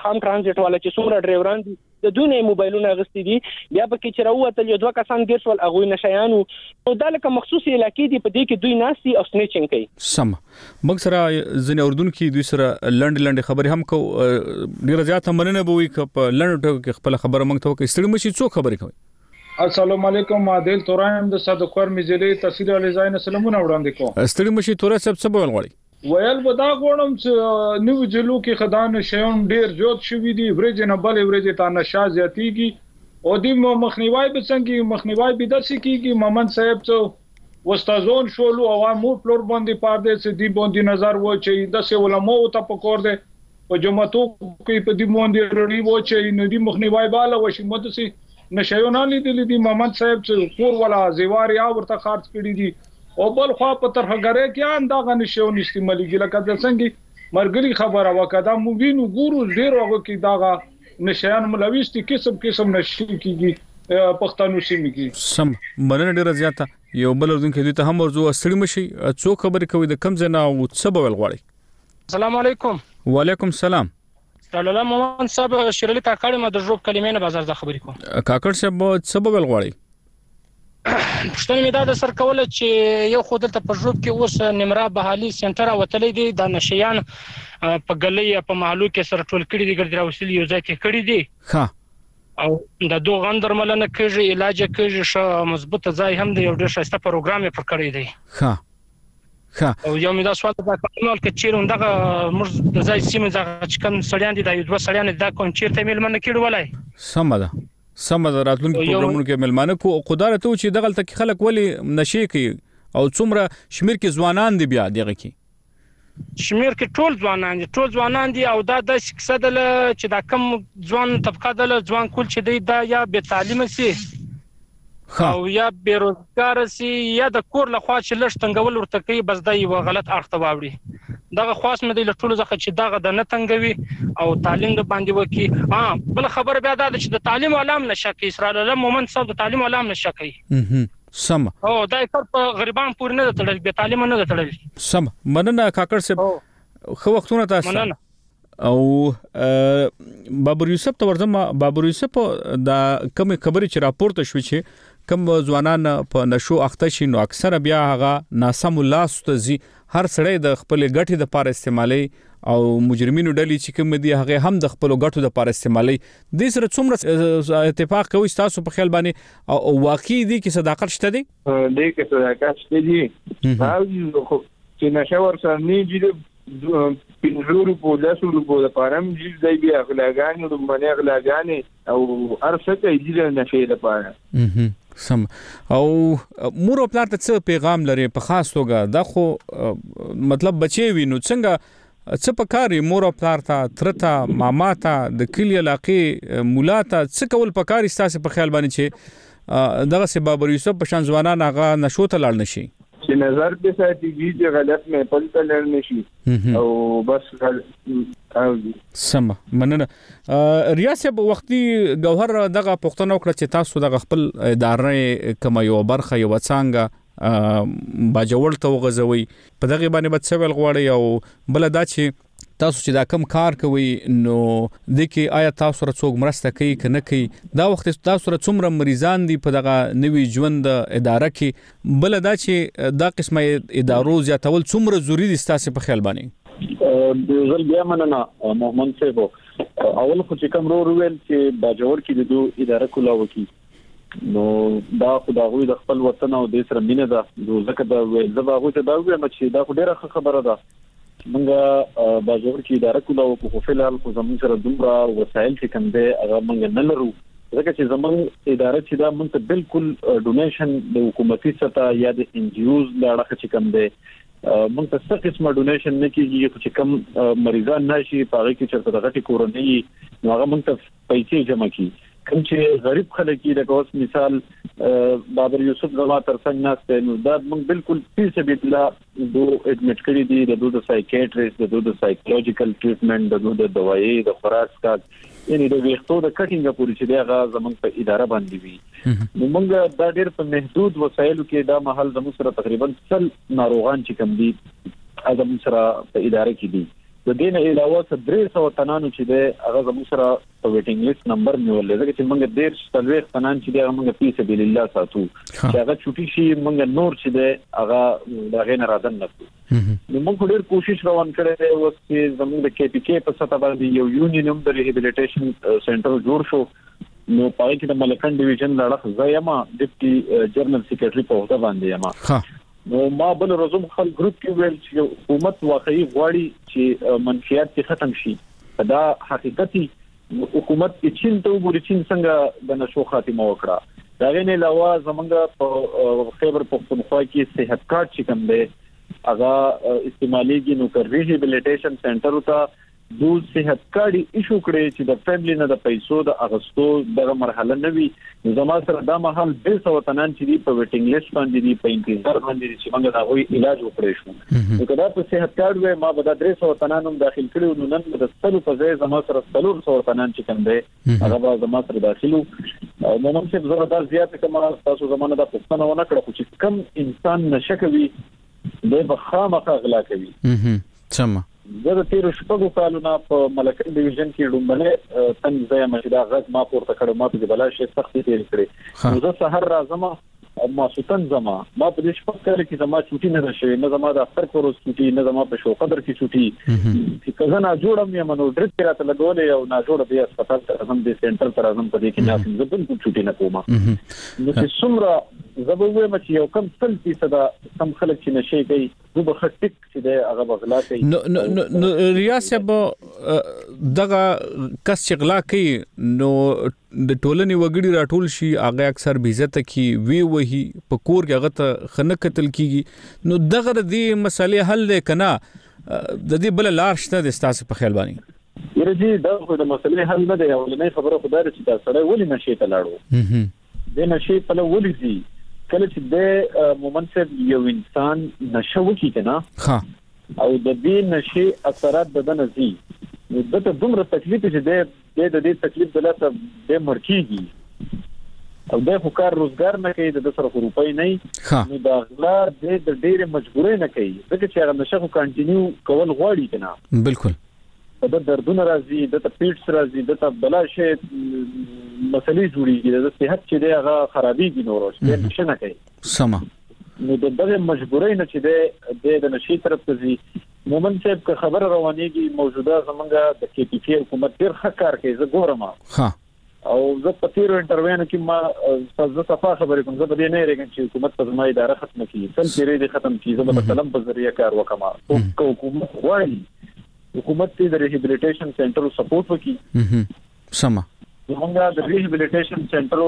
ترانزیت والا چې څومره ډرایوران دي د دوی نه موبایلونه غستې دي بیا پکې چې راووتل یو دوه کسان ګیر شول هغوی نشیانو او دا لکه مخصوصي علاقې دي په دې کې دوی ناستي او سنیچینګ کوي سم موږ سره ځینې اردوونکي دوی سره لنډ خبرې هم کو ډیره زیاته مننه به وي په لنډ ټکو کې خپل خبره موږ ته وکړي ستړي مشي څو خبرې کوي السلام علیکم عادل تورایم د صدقور مزلي تحصیل علی زاین سلامونه وړاندې کوم ستړي مشي تورا صاحب څه ویل غواړي ویل به دا غواړم چې نو جلو کې خدان شیون ډیر جوړ شوی دی ورځ نه بل ورځ ته نشه زیاتیږي او د مخنیوي به څنګه مخنیوي به د سکیږي مومن صاحب څو وستازون شولو عوامو فلور باندې پاردې چې دی باندې نظر و چې د څه علماء ته پکور دي په جمعتو کې په دې باندې رړی و چې نو دی مخنیوي بالا وشي مده سي نشيونه لیدل دي محمد صاحب چې کور ولا زیوار یا ورته خرڅ کړی دي او بل خو په ترخګره کې انداغه نشيون استعمالي لکه د څنګه مرګري خبره وکړه مو وینو ګورو ډیر وګ کې داغه نشيان ملويستي قسم نشي کیږي پښتنو سیمه کې سم مننه ډیر زیاته یو بل ورځ کې دوی ته هم ورزو ستړي مشي څو خبرې کوي د کم ځنا او څه بول غواړي السلام علیکم وعلیکم السلام الله مومن صاحب شیرلی کاکړ ما د جوب کلمې نه بازار ځ خبرې کوم کاکړ صاحب څه بول غواړي پښتنې مې دا سر کوله چې یو خو دلته په جوب کې اوس نمرا بحالي سنټر وتلې دي د نشيان په ګلې په محلو کې سره ټول کړي دي ګرځي راوستل یو ځای کې کړي دي ها او د دوه غندر ملنه کېږي علاج کېږي ش مضبوطه ځای هم دی یو ډېر ښه پروګرام یې پر کړی دی ها او یو مې دا سوال دا کومل کې چیرون دغه مرز د ځای سیمه ځکه چې کوم سړیان دي دا یو دوه سړیان دا کوم چیرته ملمنه کېړ ولای سم ده راتلونکو پروګرامونو کې ملمانه کو قدرت ته چې دغه تک خلک ولی نشي کوي او څومره شمیر کې ځوانان دي بیا دغه کې شمیر کې ټول ځوانان دي او دا د شکسدل چې دا کم ځوان طبقه د ځوان کول چې دی دا یا به تعلیم سي او یا بیروزګار سي یا د کور لخوا چې لښ تنګول ورته کوي بس دا یو غلط اړخ واوړي دغه خاص مې د ټولو ځکه چې دغه د نه تنګوي او تعلیم د باندې وکي بل خبر بیا دا چې د تعلیم علام نشه کوي اسرائیل علم مومن صاحب د تعلیم علام نشه کوي سم او دا په غریبان پورې نه تړل به تعلیم نه تړل سم مننه کاکړ صاحب خو وختونه تاسو مننه او بابر یوسف ته ورځم بابر یوسف دا کوم خبرې چې راپورته شوې چې کوم ځوانان په نشو اخته شي نو اکثره بیا هغه ناسم لاس ته زی هر سړی د خپل ګټې د پاره استعمالي او مجرمینو ډلې چې کوم دي هغه هم د خپل ګټو د پاره استعمالي د سره څومره اتفاق کوي تاسو په خیال باندې او واقعي دي کې صداقت شته دي دې کې صداقت شته دي هاو چې نشور سره نه دي پینځورو په لاسو په لپاره هم دې بیا اخلاقانه د باندې اخلاقانه او ارڅه دې نشي لپاره سم او مور او پلار ته څه پیغام لري په خاص توګه دا خو مطلب بچي وینو څنګه څه پکاري مور او پلار ته ترته ماما ته د کلی علاقې مولا ته څه کول پکاري تاسو په خیال باندې چې دغه سه بابر یوسف په شان ځوانان هغه نشو ته لاړ نشي چې نظر په ساتي چې غلط نه پلت لر نشي او بس سم مننه ریاست په وختي جوهر دغه پښتنو کړ چې تاسو دغه خپل ادارې کما یو برخه یو څنګه باجوړ ته وغځوي په دغه باندې به څه ویل غواړي او بل دا چې تاسو چې دا کم کار کوي نو د کې آیا تاسو سره څوک مرسته کوي کنه کوي دا وخت تاسو سره څومره مریضان دي په دغه نوي ژوند اداره کې بل دا چې دا قسمه ادارو زیاتول څومره ضروری دي تاسو په خیال باندې د ځل بیا مننه محمد صاحب اول خو چې کوم ویل چې باجوړ کې د دوه اداره کولاو کې نو دا خدای د خپل وطن او د سره مینه ده ځکه دا زباغه ته دا وایم چې دا ډیره خبره ده منګه باجوړ کې اداره کولاو په فعال خو زموږ سره دومره وسایل چې کوم دي هغه منګه نه لرو ځکه چې زموږ اداره چې دا مونږ ته بالکل ډونیشن د حکومتي سطح یا د ان جی اوز لاره چې کوم دي مونږ ته څه قسمه ډونیشن نه کیږي چې کوم مریضان نشي پاره کې چې د غټي کورنۍ نو هغه مونږ ته پیسې جمع کیږي کوم چې غریب خلک دي لکه اوس مثال بابر یوسف زما ترڅنګ ناشته نو دا موږ بالکل په سبیل الله دو اډمټ کړی دي د دوه سایکیاټریست د دوه سایکولوژیکل ټریټمنټ د دوه دوايي د خوراک کار یعنی د ویښتو د کټینګ پورې چې دغه زمونږ په اداره باندې وي نو موږ دا ډېر په محدود وسایلو کې دا محل زموږ سره تقریبا 100 ناروغان چې کم دي زموږ سره په اداره کې دي د دین علاوه 300 تنانو چې د هغه زموږ سره په ویټینګ لیست نمبر نیولې ځکه چې موږ ډیر ستلويخ تنان چې د موږ په سبیل الله ساتو چې هغه چوټي شي موږ نور چې د هغه دغه نه راځن نه نو موږ ډیر کوشش روان کړی او چې زموږ د کې پی کې په سطح باندې یو یونین د ریهابلیټیشن سنټر جوړ شو نو پای کې د ملکن ډیویژن لړخ زایما ډیپټي جنرال سیکریټری په هوته باندې یم نو ما بل روزم خل ګروپ کې ویل چې حکومت واقعي غواړي چې منشيات ختم شي دا حقیقتي حکومت چې چین ته وګوري چین څنګه د نشو خاتمه وکړه دا غنه علاوه زمونږ په خیبر پختونخوا کې صحت کارت چې کوم دی هغه استعماليږي نو کر ریهابلیټیشن سنټر ته د صحت کارت ایشو کړي چې د فیملی نه د پیسو د اغستو دغه مرحله نه وي نو زما سره دا مهال 200 تنان چې دی په ویټینګ لیست باندې دی په انتظار باندې چې موږ دا غوي علاج وکړو شو نو کدا په صحت کارت وې ما به د 300 تنانم داخل کړو نو نن د ستلو په ځای زما سره 300 تنان چې کوم دی هغه به زما سره داخلو نو نن څه زړه دا زیات کما تاسو زمانه د پښتنه ونه کړو چې کم انسان نشکوي د بخامه غلا کوي سم زه د تیر شپږو کالونو په ملکن ډیویژن کې ډومبنه تنځه مشدا غږ ما پورته کړو ما په بلا شي سختي تیر کړې نو زه سحر راځم ما سوتن زما ما په دې شپږ کال کې زما چوټي نه راشي نه زما د اختر کورس چوټي نه زما په شو قدر کې چوټي چې کله نه جوړم یم نو ډریپ راته لګولې او نه جوړ به هسپتال ته هم د سنټر ته راځم په دې کې نه زبن کو چوټي نه کومه نو چې څومره زبوي مچ یو کم 30% کم خلک چې نشي کوي نو به خټک چې د هغه بغلا کوي نو ریاست دغه کس چې غلا کوي نو د ټولنې وګړي راټول شي هغه اکثر بیزته کی وی وਹੀ پکور کې هغه ته خنک قتل کیږي نو دغه د مسلې حل دی کنه د دې بل لار شته د استاسو په خیال باندې یره دا خو د مسلې حل نه دی ولنه خبره خدای چې دا سره ولې نشي ته لاړو د نشي په لولې دي کله چې د مومنت یو انسان نشو کی کنه او د دې نشي اثرات بدن زی دته دومره تکلیف چې د دې تکلیف د لاسه د مرکیږي او د فکر روزګار نه کوي د سره روپۍ نه نو دا غلا د ډېر مجبورې نه کوي ځکه چې هغه نشه کنټینیو کول غواړي کنه بالکل د دردونه راځي د پیټس راځي د بلا شي مسلې جوړیږي د صحت چې د هغه خرابېږي نو ورځ نشه نه کوي سم نو د دغه مجبورۍ نه چې د نشي طرف ته زی مومن صاحب که خبر روانيږي موجوده زمونږ د کې پی کې حکومت ډیر ښه کار کوي زه ګورم او زه په تیر انټرویو کې ما تاسو صفه خبرې کوم زه به نه رېږم چې حکومت په زما اداره ختم کړي تل تیرې دي ختم کړي زه به کلم په ذریعہ کار وکم او حکومت غواړي حکومت د ریهابلیټیشن سنټر سپورټ وکړي سم زمونږ د ریهابلیټیشن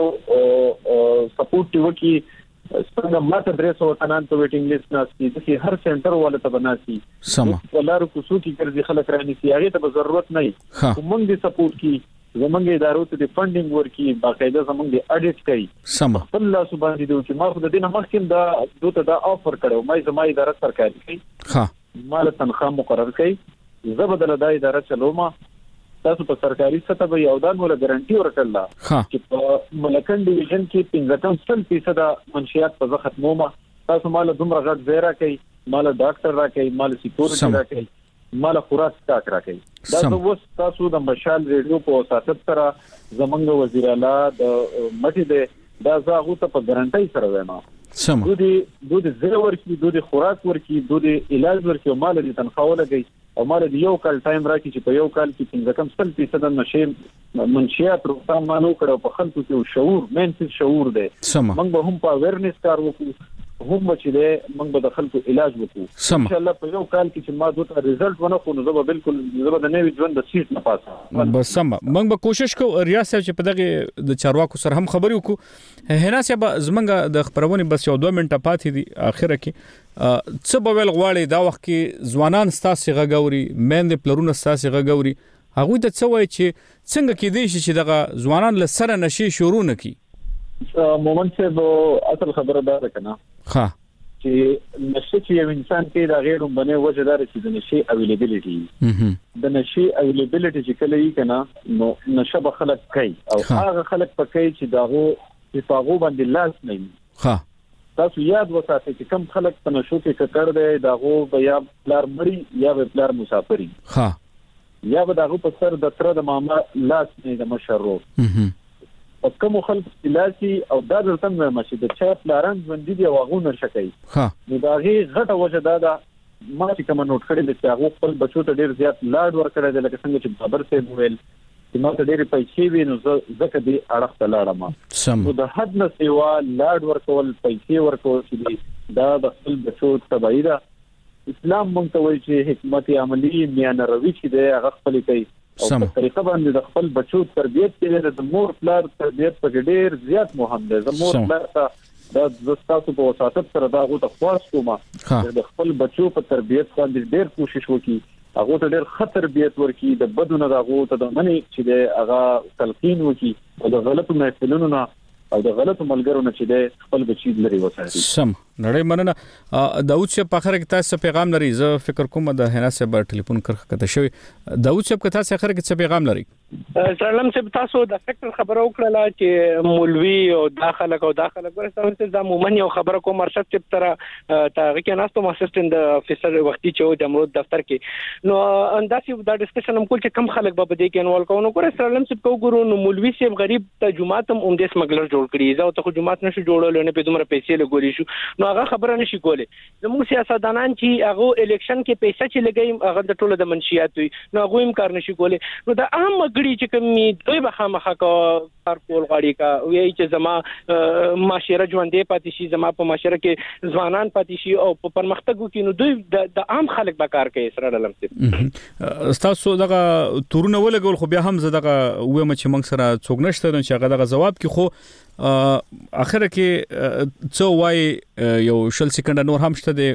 سنټر سپورټ وکړي څنګه ماته 300 تنان په ویټینګ لیست ناشتي چې هر سنټر والا ته بناسي سم ولر کوڅو کې ګرځي خلک راني سي هغه ته ضرورت نه کومنګ دي سپورټ کی زمونږ ادارو ته د فندینګ ورکی باقاعده زمونږ دی اډیټ کوي سم الله سبحانه دې چې ما خو د دې مخکې دا دوته دا افر کړو ما زما اداره سرکاري کوي مال تنخواه مقرر کوي زبدل دا اداره چلوم تاسو په سرکاري سطح به یو دان ولا ګارانټي ورکړه چې په ملکن ډیویژن کې 15% منشيات په ختمومه تاسو مال دومره غټ زیرا کوي مال ډاکټر را کوي مال سکیورټي را کوي مال خوراک سٹاک را کوي دا اوس تاسو د مشال ریډیو په وساتت سره زمنګ وزیر اعلی د مټي د دا زاغو ته په ګارانټي سره وایم سم دوی زیر ورکی دوی خوراک ورکی دوی علاج ورکی او مال دې تنخواه لګي او مال دې یو کال ټایم راکړي چې په یو کال کې 15% نشه منشيات روغتیا مانو کړو په خلکو کې شعور مین څه شعور دی موږ به هم په اویرنس کار وکړو هم چې دې موږ به د خلکو علاج وکړو ان شاء الله په یو کال کې چې ما دوه ریزلټ ونه خو نو زه به بالکل زه به نوې ژوند د سیټ نه پاسه بس سم موږ به کوشش کوو ریاست چې په دغه د چارواکو سره هم خبرې وکړو هنا چې زمونږ د خبرونه بس یو 2 منټه پاتې دي اخره کې څه به ول غواړي دا وخت کې ځوانان ستاسو غږوري مېند پلرونه ستاسو غږوري هغه د څه وای چې څنګه کې دي چې دغه ځوانان له سره نشي شروع نکي مومنت به اصل خبره ده کنه چې نشه چې یو انسان کې دا غیر باندې وجه دار چې د نشي اویلیبিলিټي د نشي اویلیبিলিټي چې کله یې کنه نو نشه به خلک کوي او هغه خلک پکې چې داغو په هغه باندې لاس نه تاسو یاد وساتئ چې کم خلک په نشو کې ککړ دی داغو به یا پلار مړی یا به پلار مسافری ها یا به داغو په سر د تر د ماما لاس نه د مشرو په کوم خلک لاسي او دا د تم مسجد د چا پلاران باندې دی واغونه شکای ها نو داغي غټه وجه دا ما چې کوم نوٹ کړی د هغه خپل بچو ته ډیر زیات لاډ ور کړی د لکه څنګه چې خبر ته ویل چې ما ته ډېرې پیسې وي نو ځکه دې اړخ ته لاړم نو د حد نه سیوا لاډ ورکول پیسې ورکول چې دا د خپل بچو تبعی ده اسلام مونږ ته وایي چې حکمت عملی میانه روي چې دی هغه خپل کوي او په طریقه باندې د خپل بچو تربیت کې د مور پلار تربیت په ډېر زیات مهم دی د مور پلار ته د زستاسو په وساتت سره دا غو ته خواص کومه د خپل بچو په تربیت باندې ډېر کوشش وکړي هغه ته ډېر خطر بیت ورکی د بدونه دا غو ته د منی چې د هغه تلقین وکي او د غلطو محفلونو نه او د غلطو ملګرو نه چې د خپل بچی لري وساتي سم نړۍ مننه داود صاحب په اخر کې تاسو پیغام لري زه فکر کوم د هنا صاحب ټلیفون کرخه کته شوی داود صاحب که تاسو اخر کې څه پیغام لري سلام صاحب تاسو د فکر خبرو وکړه چې مولوی او داخله ورسره د مومن یو خبره کوم مرشد چې تر تاغه کې ناستو اسسټنټ د افیسر وختي چې د امروز دفتر کې نو انداسي دا ډسکشن هم کول چې کم خلک به دې کې انوال کوو نو سلام صاحب کو ګورو نو مولوی صاحب غریب ته جمعه تم اومده سمګلر جوړ کړی زه ته جمعه نشو جوړول نه په دومره پیسې لګولې شو نو هغه خبره نشي کوله زموږ سیاستدانان چې هغه الیکشن کې پیسې چې لګي هغه د ټولو د منشيات وي نو هغه هم کار نشي کوله نو د عام غړي چې کومي دوی به خامخا کار کول غړي کا وی چې زما معاشره ژوندې پاتې شي زما په معاشره کې ځوانان پاتې شي او په پرمختګ کې نو دوی د عام خلک به کار کوي سره لمسه تاسو دغه تورونه ولګول خو بیا هم زدهغه وې چې موږ سره څوک نشته چې هغه دغه جواب کې خو اخر کې څو وای یو شل سکند نور هم شته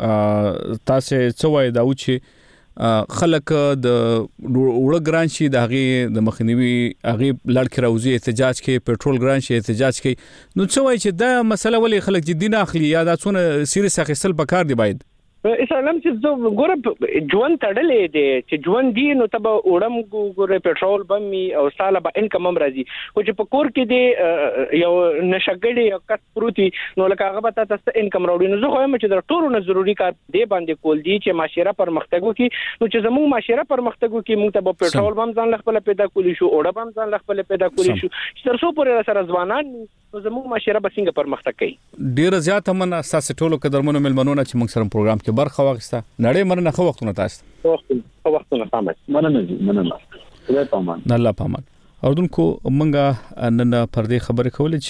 د تاسو څو وای دا و چې خلک د وړ ګران شي د هغه د مخنیوي هغه لړ راوځي احتجاج کې پېټرول ګران شي احتجاج کې نو څه وای چې دا مسله ولې خلک جدي نه اخلي یا دا څونه سیریس اخیستل پکار دی باید اسلام چې ګوره ژوند تړلې دي چې ژوند دی نو تب وړم ګوره پېټرول بمي او ساله به انکم هم راځي او چې په کور کې دی یو نشګړې یو کس پروتي نو لکه هغه به تاسو انکم راوړي نو زه خو هم چې د ټولو نه ضروری کار دی باندې کول دي چې معاشره پرمختګ وکړي نو چې زموږ معاشره پرمختګ وکړي موږ ته به پېټرول بم ځان خپل پیدا کولی شو اوړه بم ځان خپل پیدا کولی شو چې تر څو پورې سره ځوانان نو زموږ معاشره به څنګه پرمختګ کوي ډیر زیات هم اساس ټولو قدرمنو ملمنونه چې موږ سره پروګرام کې برخه واخیسته نړۍ مرنه خو وختونه تاسو وختونه سمه مننه خدای پامان الله پامان اوردونکو منګه نن پر دې خبرې کولې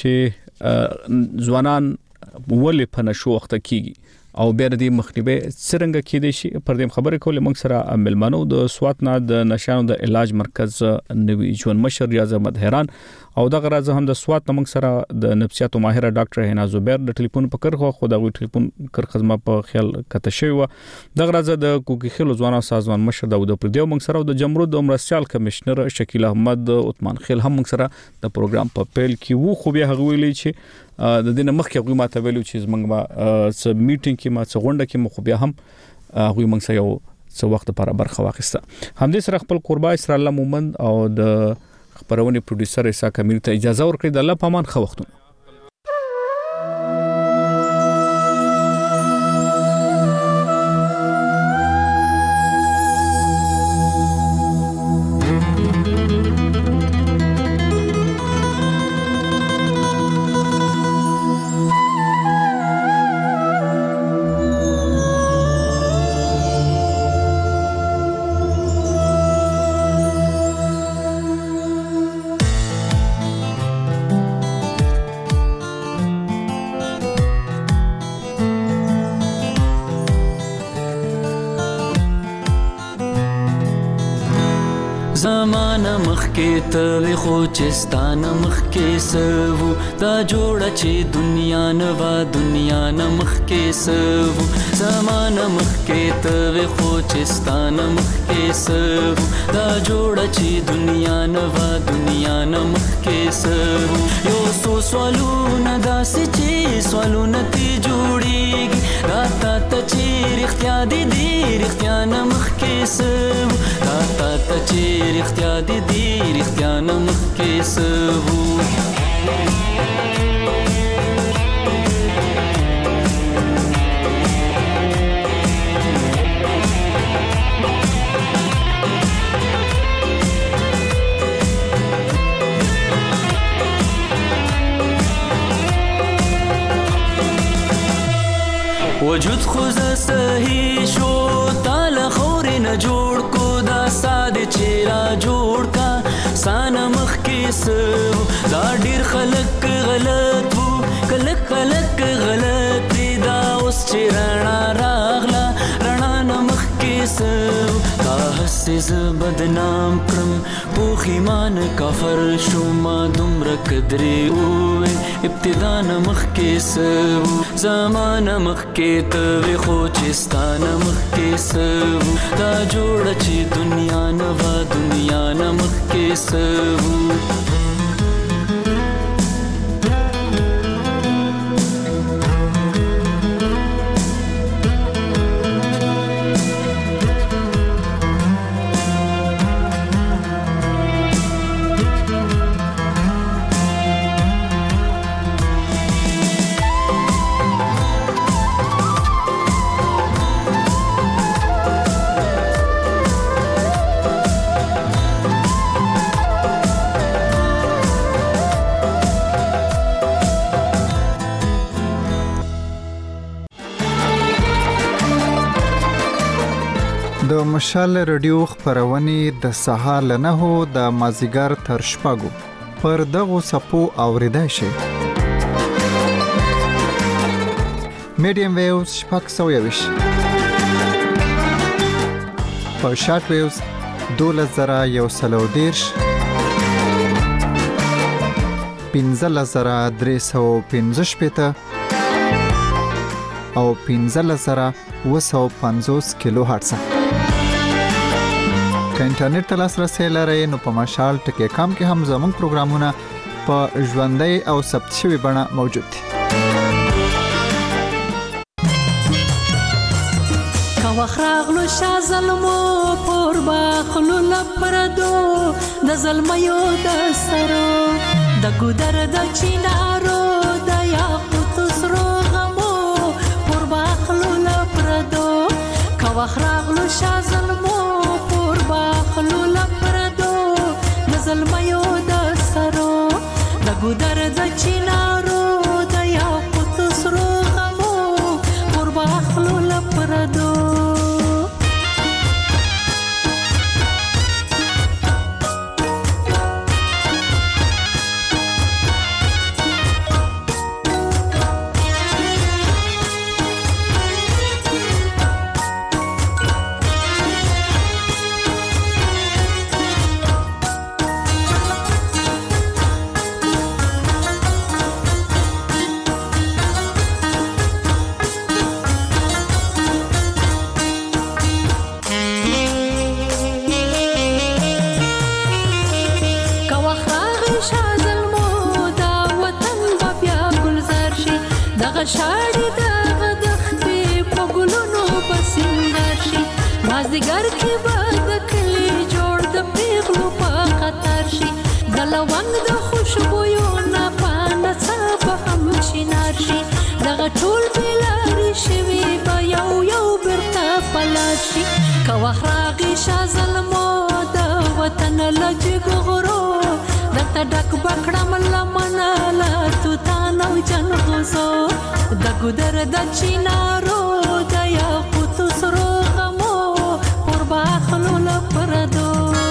چې ځوانان ولې په نشو وخت کېږي او بیا د مخنیوي څنګه کېدای شي پر دې خبرې کولې موږ سره ملمنو د سواتنا د نشانو د علاج مرکز نوی ژوند مشر ریاض احمد حیران او د غراز هم د سوات موږ سره د نفسیات ماهر ډاکټر هنا زبیر د ټلیفون په کرخه خو د ټلیفون کرخه ما په خیال کته شوی و د غراز د کوکی خلو ځوانو سازمان مشر داود پردیو موږ سره د جمهوریت د مرستيال کمشنر شکیل احمد عثمان خیل هم موږ سره د پروګرام په پیل کې وو خو بیا هغه ویلي چې د دې مخکې هغه ماته ویلو چې موږ څه میټینګ کې ما څه غونډه کې مخ بیا هم هغه موږ سره یو څه وخت لپاره برخه واخیسته همدې سره خپل قربا اسرا الله مومند او د خبرونه پروډوسر اسحاق امیر ته اجازه ورکړي د الله پامان خو وختونه ته خو چستانه مخ کې سوو دا جوړه چې دنیا نه مخ کې سوو زمانه مخ کې ته خو چستانه مخ کې سوو دا جوړه چې دنیا نه مخ کې سوو یو څو سوالونه داسې چې سوالونه تی جوړیږي راته ته چې رښتیا دي رښتیا نه مخ کې سوو راته ته چې رښتیا دي رښتیا نه مخ کې سوو وجود خو ز صحیح شو تعالی خور نه جوړ کو دا ساده چیرا جوړ کا سان مخ کې سو دا ډیر خلک غلط وو کله خلک غلط دا اوس چیرنا راغلا رڼا مخ کې سو دا حسز بدنام کړم پوخ ایمان کافر شو ما دومره قدرې او ابتدا مخ کې سو زمان مخ کې ته خو چستان مخ کې سو دا جوړ چې دنیا نوا دنیا مخ کې سو د مشال رادیو خبرونه د سهار له 9 د مازیګر تر شپږو پر دغه سپو اوریدای شي. میډیم ویوز شپږ سویوش په شارټ ویوز 2113 15315 او 15750 کیلو هرتز. که انټرنیټ ته لاسرسي لرئ نو په مشال ټکی کام کې هم زموږ پروګرامونه په ژوندۍ او ثبت شوي بڼه موجود دي. وخراغلو شازلمو پور باخلو لپردو د زلمیو د سرو د ګودر د چینارو د یاقوت سرو غمو پور باخلو لپردو کا وخراغلو شازلمو پور باخلو لپردو د زلمیو د سرو د ګودر د چینارو د یاقوت سرو غمو پور باخلو لپردو شاړې دغه دښتې په ګلونو په سینګار شي مازدیګر کې به د کلي جوړ د پیغلو په خطر شي د لونګ د خوشبویو نه پانه څه به هم چینار شي دغه ټول بېلارې شوي به یو یو بیرته پلار شي که وخت راغی شاه زلمو د وطن له جګ غرو درته ډک به کړم لمنه له توتان او جنغوزو د ګودر د چینارو د یاقوتو سرو غمو پر باخلو لپردو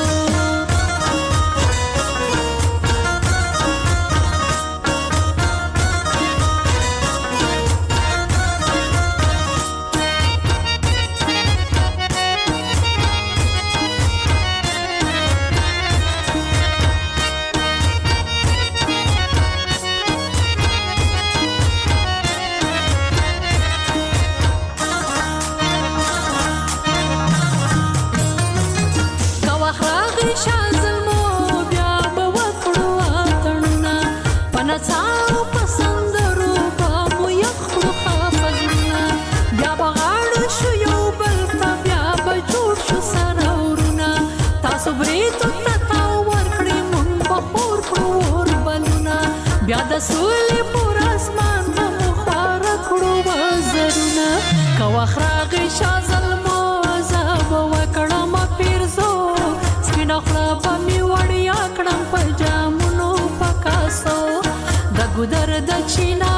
بیا د سولې پر اسمان به مو خواره کړو وزرونه که وخت راغی شاه زلمو زه به وکړم پیرزو سپینه خوله به مې وړیا کړم په جامونو په کاسو د ګودر د چینا